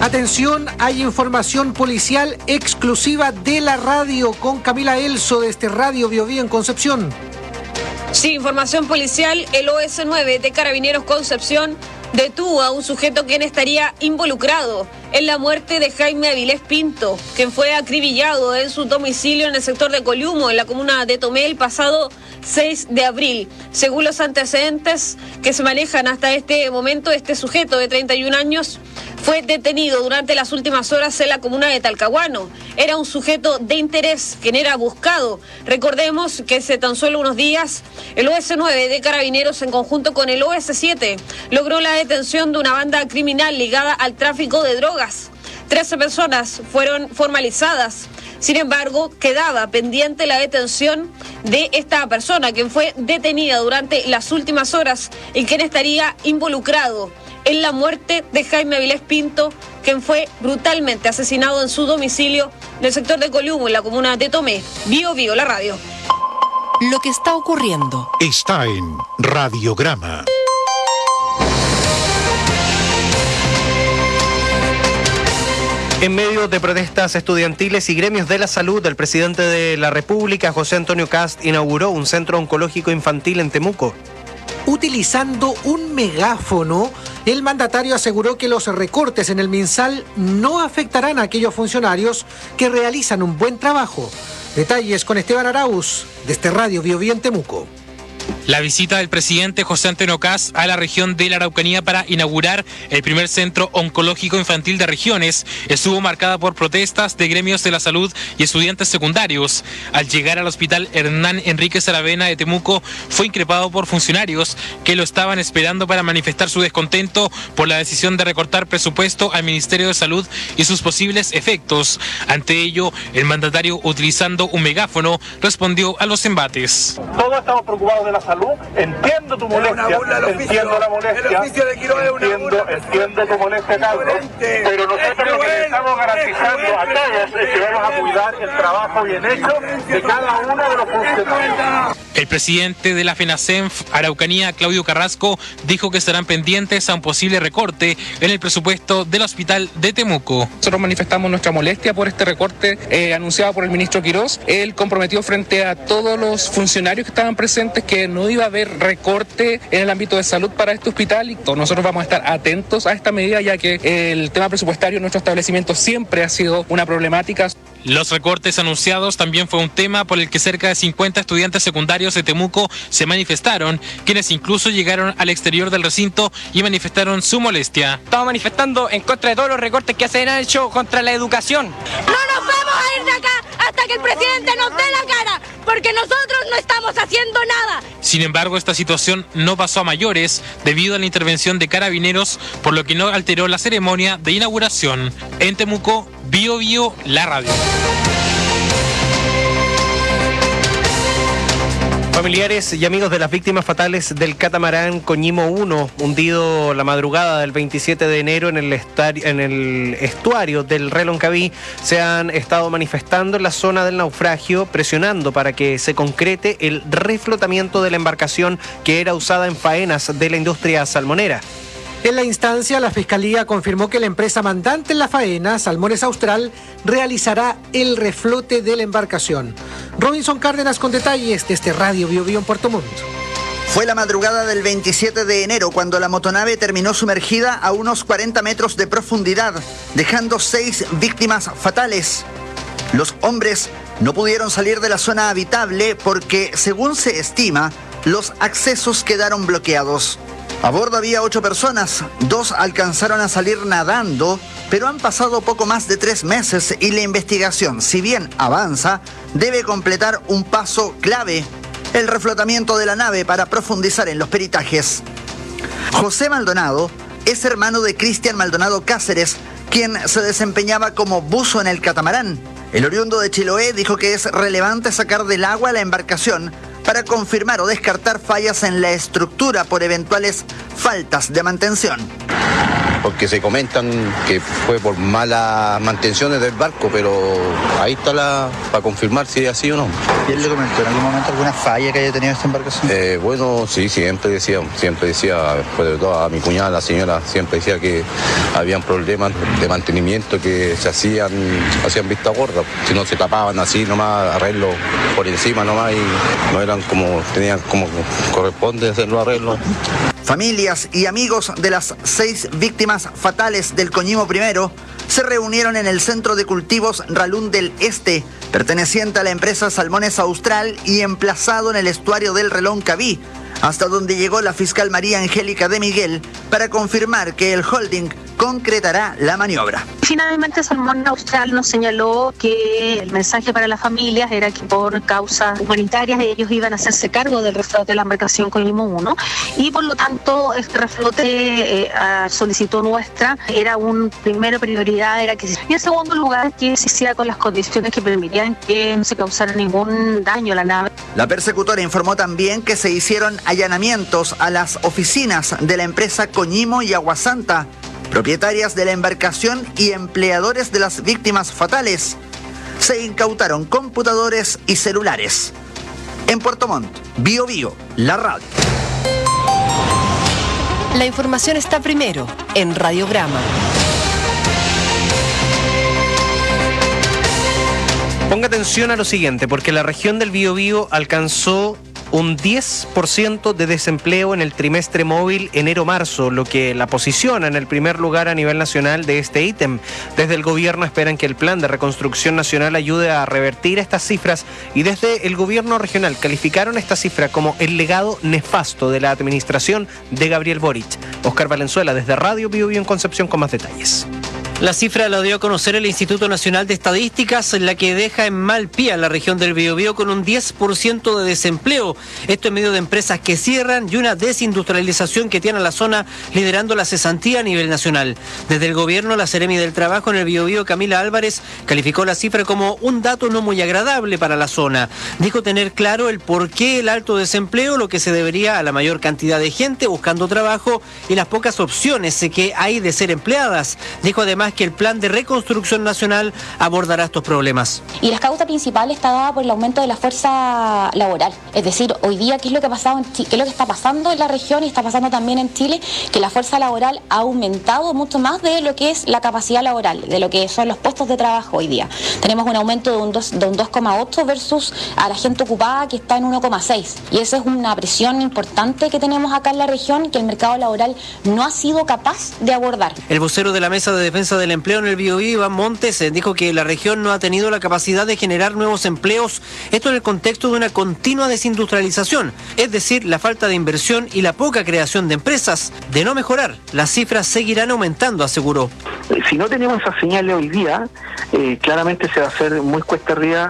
Speaker 3: Atención, hay información policial exclusiva de la radio con Camila Elso desde Radio Biobío en Concepción.
Speaker 5: Sí, información policial, el OS9 de Carabineros Concepción detuvo a un sujeto quien estaría involucrado en la muerte de Jaime Avilés Pinto, quien fue acribillado en su domicilio en el sector de Coliumo, en la comuna de Tomé, el pasado 6 de abril. Según los antecedentes que se manejan hasta este momento, este sujeto de 31 años fue detenido durante las últimas horas en la comuna de Talcahuano. Era un sujeto de interés, quien era buscado. Recordemos que hace tan solo unos días el OS9 de Carabineros, en conjunto con el OS7, logró la detención de una banda criminal ligada al tráfico de drogas. 13 personas fueron formalizadas. Sin embargo, quedaba pendiente la detención de esta persona, quien fue detenida durante las últimas horas y quien estaría involucrado en la muerte de Jaime Avilés Pinto, quien fue brutalmente asesinado en su domicilio en el sector de Coliumo, en la comuna de Tomé. Biobío, la radio.
Speaker 9: Lo que está ocurriendo
Speaker 8: está en Radiograma.
Speaker 7: En medio de protestas estudiantiles y gremios de la salud, el presidente de la República, José Antonio Kast, inauguró un centro oncológico infantil en Temuco.
Speaker 3: Utilizando un megáfono, el mandatario aseguró que los recortes en el MinSal no afectarán a aquellos funcionarios que realizan un buen trabajo. Detalles con Esteban Arauz, desde Radio Biobío en Temuco.
Speaker 13: La visita del presidente José Antonio Kast a la región de la Araucanía para inaugurar el primer centro oncológico infantil de regiones estuvo marcada por protestas de gremios de la salud y estudiantes secundarios. Al llegar al hospital Hernán Enríquez Aravena de Temuco, fue increpado por funcionarios que lo estaban esperando para manifestar su descontento por la decisión de recortar presupuesto al Ministerio de Salud y sus posibles efectos. Ante ello, el mandatario, utilizando un megáfono, respondió a los embates.
Speaker 17: Todos estamos preocupados de la salud, entiendo tu molestia, entiendo la molestia, entiendo tu molestia, Carlos, pero nosotros lo que le estamos garantizando a todos es que vamos a cuidar el trabajo bien hecho de cada uno de los funcionarios.
Speaker 13: El presidente de la FENACENF Araucanía, Claudio Carrasco, dijo que estarán pendientes a un posible recorte en el presupuesto del hospital de Temuco.
Speaker 18: Nosotros manifestamos nuestra molestia por este recorte anunciado por el ministro Quirós. Él comprometió frente a todos los funcionarios que estaban presentes que no iba a haber recorte en el ámbito de salud para este hospital, y nosotros vamos a estar atentos a esta medida, ya que el tema presupuestario en nuestro establecimiento siempre ha sido una problemática.
Speaker 13: Los recortes anunciados también fue un tema por el que cerca de 50 estudiantes secundarios de Temuco se manifestaron, quienes incluso llegaron al exterior del recinto y manifestaron su molestia.
Speaker 19: Estamos manifestando en contra de todos los recortes que se han hecho contra la educación.
Speaker 34: No nos vamos a ir de acá hasta que el presidente nos dé la cara, porque nosotros no estamos haciendo nada.
Speaker 13: Sin embargo, esta situación no pasó a mayores debido a la intervención de Carabineros, por lo que no alteró la ceremonia de inauguración. En Temuco, Biobío, la radio.
Speaker 7: Familiares y amigos de las víctimas fatales del catamarán Coñimo 1, hundido la madrugada del 27 de enero en el estuario del Reloncaví, se han estado manifestando en la zona del naufragio, presionando para que se concrete el reflotamiento de la embarcación que era usada en faenas de la industria salmonera.
Speaker 3: En la instancia, la Fiscalía confirmó que la empresa mandante en la faena, Salmones Austral, realizará el reflote de la embarcación. Robinson Cárdenas con detalles desde Radio Biobío en Puerto Montt.
Speaker 20: Fue la madrugada del 27 de enero cuando la motonave terminó sumergida a unos 40 metros de profundidad, dejando 6 víctimas fatales. Los hombres no pudieron salir de la zona habitable porque, según se estima, los accesos quedaron bloqueados. A bordo había 8 personas, 2 alcanzaron a salir nadando, pero han pasado poco más de 3 meses y la investigación, si bien avanza, debe completar un paso clave: el reflotamiento de la nave para profundizar en los peritajes. José Maldonado es hermano de Cristian Maldonado Cáceres, quien se desempeñaba como buzo en el catamarán. El oriundo de Chiloé dijo que es relevante sacar del agua la embarcación para confirmar o descartar fallas en la estructura por eventuales faltas de mantención.
Speaker 1: Porque se comentan que fue por malas mantenciones del barco, pero ahí está para confirmar si es así o no.
Speaker 20: ¿Y él le comentó en algún momento alguna falla que haya tenido esta embarcación?
Speaker 1: Bueno, sí, siempre decía, sobre todo a mi cuñada, la señora, siempre decía que habían problemas de mantenimiento que se hacían vista gorda. Si no se tapaban así nomás, arreglos por encima nomás y no eran tenían como corresponde hacer los arreglos.
Speaker 20: Familias y amigos de las 6 víctimas fatales del Coñimo I se reunieron en el Centro de Cultivos Ralún del Este, perteneciente a la empresa Salmones Austral y emplazado en el estuario del Reloncaví, hasta donde llegó la fiscal María Angélica de Miguel para confirmar que el holding concretará la maniobra.
Speaker 21: Finalmente, Salmón Austral nos señaló que el mensaje para las familias era que por causas humanitarias ellos iban a hacerse cargo del reflote de la embarcación Coñimo 1 y por lo tanto este reflote a solicitud nuestra era un primero prioridad, era que y en segundo lugar que se hiciera con las condiciones que permitían que no se causara ningún daño a la nave.
Speaker 20: La persecutora informó también que se hicieron allanamientos a las oficinas de la empresa Coñimo y Aguasanta, propietarias de la embarcación y empleadores de las víctimas fatales. Se incautaron computadores y celulares. En Puerto Montt, Bio Bio, la radio.
Speaker 9: La información está primero en Radiograma.
Speaker 7: Ponga atención a lo siguiente, porque la región del Biobío alcanzó un 10% de desempleo en el trimestre móvil enero-marzo, lo que la posiciona en el primer lugar a nivel nacional de este ítem. Desde el gobierno esperan que el plan de reconstrucción nacional ayude a revertir estas cifras y desde el gobierno regional calificaron esta cifra como el legado nefasto de la administración de Gabriel Boric. Oscar Valenzuela desde Radio Biobío en Concepción con más detalles.
Speaker 22: La cifra la dio a conocer el Instituto Nacional de Estadísticas, la que deja en mal pie a la región del Biobío con un 10% de desempleo. Esto en medio de empresas que cierran y una desindustrialización que tiene a la zona liderando la cesantía a nivel nacional. Desde el gobierno, la Seremi del Trabajo en el Biobío, Camila Álvarez, calificó la cifra como un dato no muy agradable para la zona. Dijo tener claro el porqué el alto desempleo, lo que se debería a la mayor cantidad de gente buscando trabajo y las pocas opciones que hay de ser empleadas. Dijo además que el plan de reconstrucción nacional abordará estos problemas.
Speaker 23: Y la causa principal está dada por el aumento de la fuerza laboral. Es decir, hoy día, ¿qué es lo que está pasando en la región y está pasando también en Chile? Que la fuerza laboral ha aumentado mucho más de lo que es la capacidad laboral, de lo que son los puestos de trabajo hoy día. Tenemos un aumento de un 2,8 versus a la gente ocupada que está en 1,6. Y eso es una presión importante que tenemos acá en la región que el mercado laboral no ha sido capaz de abordar.
Speaker 22: El vocero de la Mesa de Defensa del Empleo en el Biobío, Iván Montes, dijo que la región no ha tenido la capacidad de generar nuevos empleos, esto en el contexto de una continua desindustrialización, es decir, la falta de inversión y la poca creación de empresas. De no mejorar, las cifras seguirán aumentando, aseguró.
Speaker 24: Si no tenemos esas señales hoy día, claramente se va a hacer muy cuesta arriba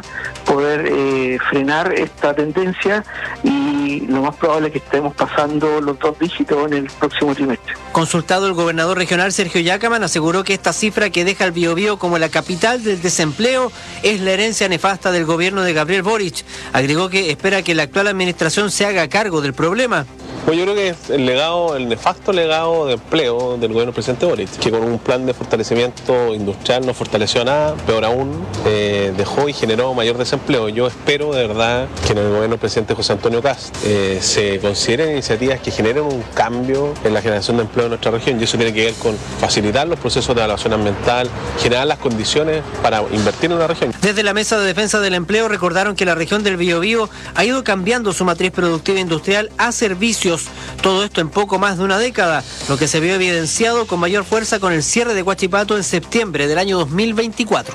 Speaker 24: poder frenar esta tendencia y lo más probable es que estemos pasando los 2 dígitos en el próximo trimestre.
Speaker 22: Consultado, el gobernador regional Sergio Yacaman aseguró que esta cifra que deja el Biobío como la capital del desempleo es la herencia nefasta del gobierno de Gabriel Boric. Agregó que espera que la actual administración se haga cargo del problema.
Speaker 25: Pues yo creo que es el nefasto legado de empleo del gobierno del presidente Boric, que con un plan de fortalecimiento industrial no fortaleció nada, peor aún, dejó y generó mayor desempleo. Yo espero de verdad que en el gobierno del presidente José Antonio Kast se consideren iniciativas que generen un cambio en la generación de empleo en nuestra región, y eso tiene que ver con facilitar los procesos de evaluación ambiental, generar las condiciones para invertir en una región.
Speaker 22: Desde la Mesa de Defensa del Empleo recordaron que la región del Biobío ha ido cambiando su matriz productiva industrial a servicios. Todo esto en poco más de una década, lo que se vio evidenciado con mayor fuerza con el cierre de Huachipato en septiembre del año 2024.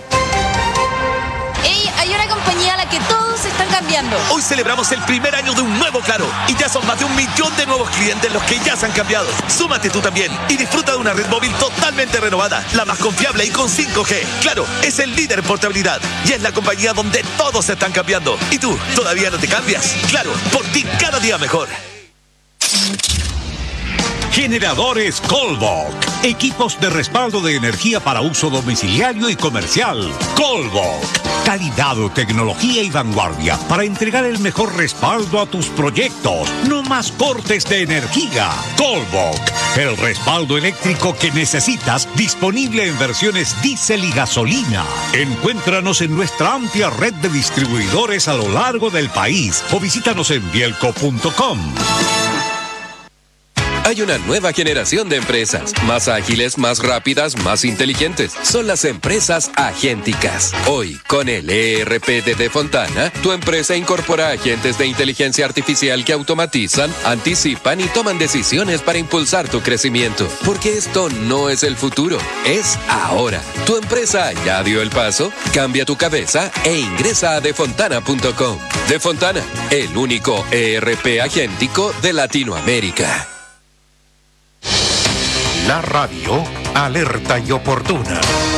Speaker 34: Hay una compañía a la que todos están cambiando.
Speaker 26: Hoy celebramos el primer año de un nuevo Claro y ya son más de 1 millón de nuevos clientes los que ya se han cambiado. Súmate tú también y disfruta de una red móvil totalmente renovada, la más confiable y con 5G. Claro, es el líder en portabilidad y es la compañía donde todos se están cambiando. ¿Y tú, todavía no te cambias? Claro, por ti cada día mejor.
Speaker 2: Generadores Colbok. Equipos de respaldo de energía para uso domiciliario y comercial. Colbok. Calidad, tecnología y vanguardia para entregar el mejor respaldo a tus proyectos. No más cortes de energía. Colbok. El respaldo eléctrico que necesitas, disponible en versiones diésel y gasolina. Encuéntranos en nuestra amplia red de distribuidores a lo largo del país o visítanos en bielco.com.
Speaker 4: Hay una nueva generación de empresas, más ágiles, más rápidas, más inteligentes. Son las empresas agénticas. Hoy, con el ERP de Defontana, tu empresa incorpora agentes de inteligencia artificial que automatizan, anticipan y toman decisiones para impulsar tu crecimiento. Porque esto no es el futuro, es ahora. ¿Tu empresa ya dio el paso? Cambia tu cabeza e ingresa a defontana.com. Defontana, el único ERP agéntico de Latinoamérica.
Speaker 8: La radio, alerta y oportuna.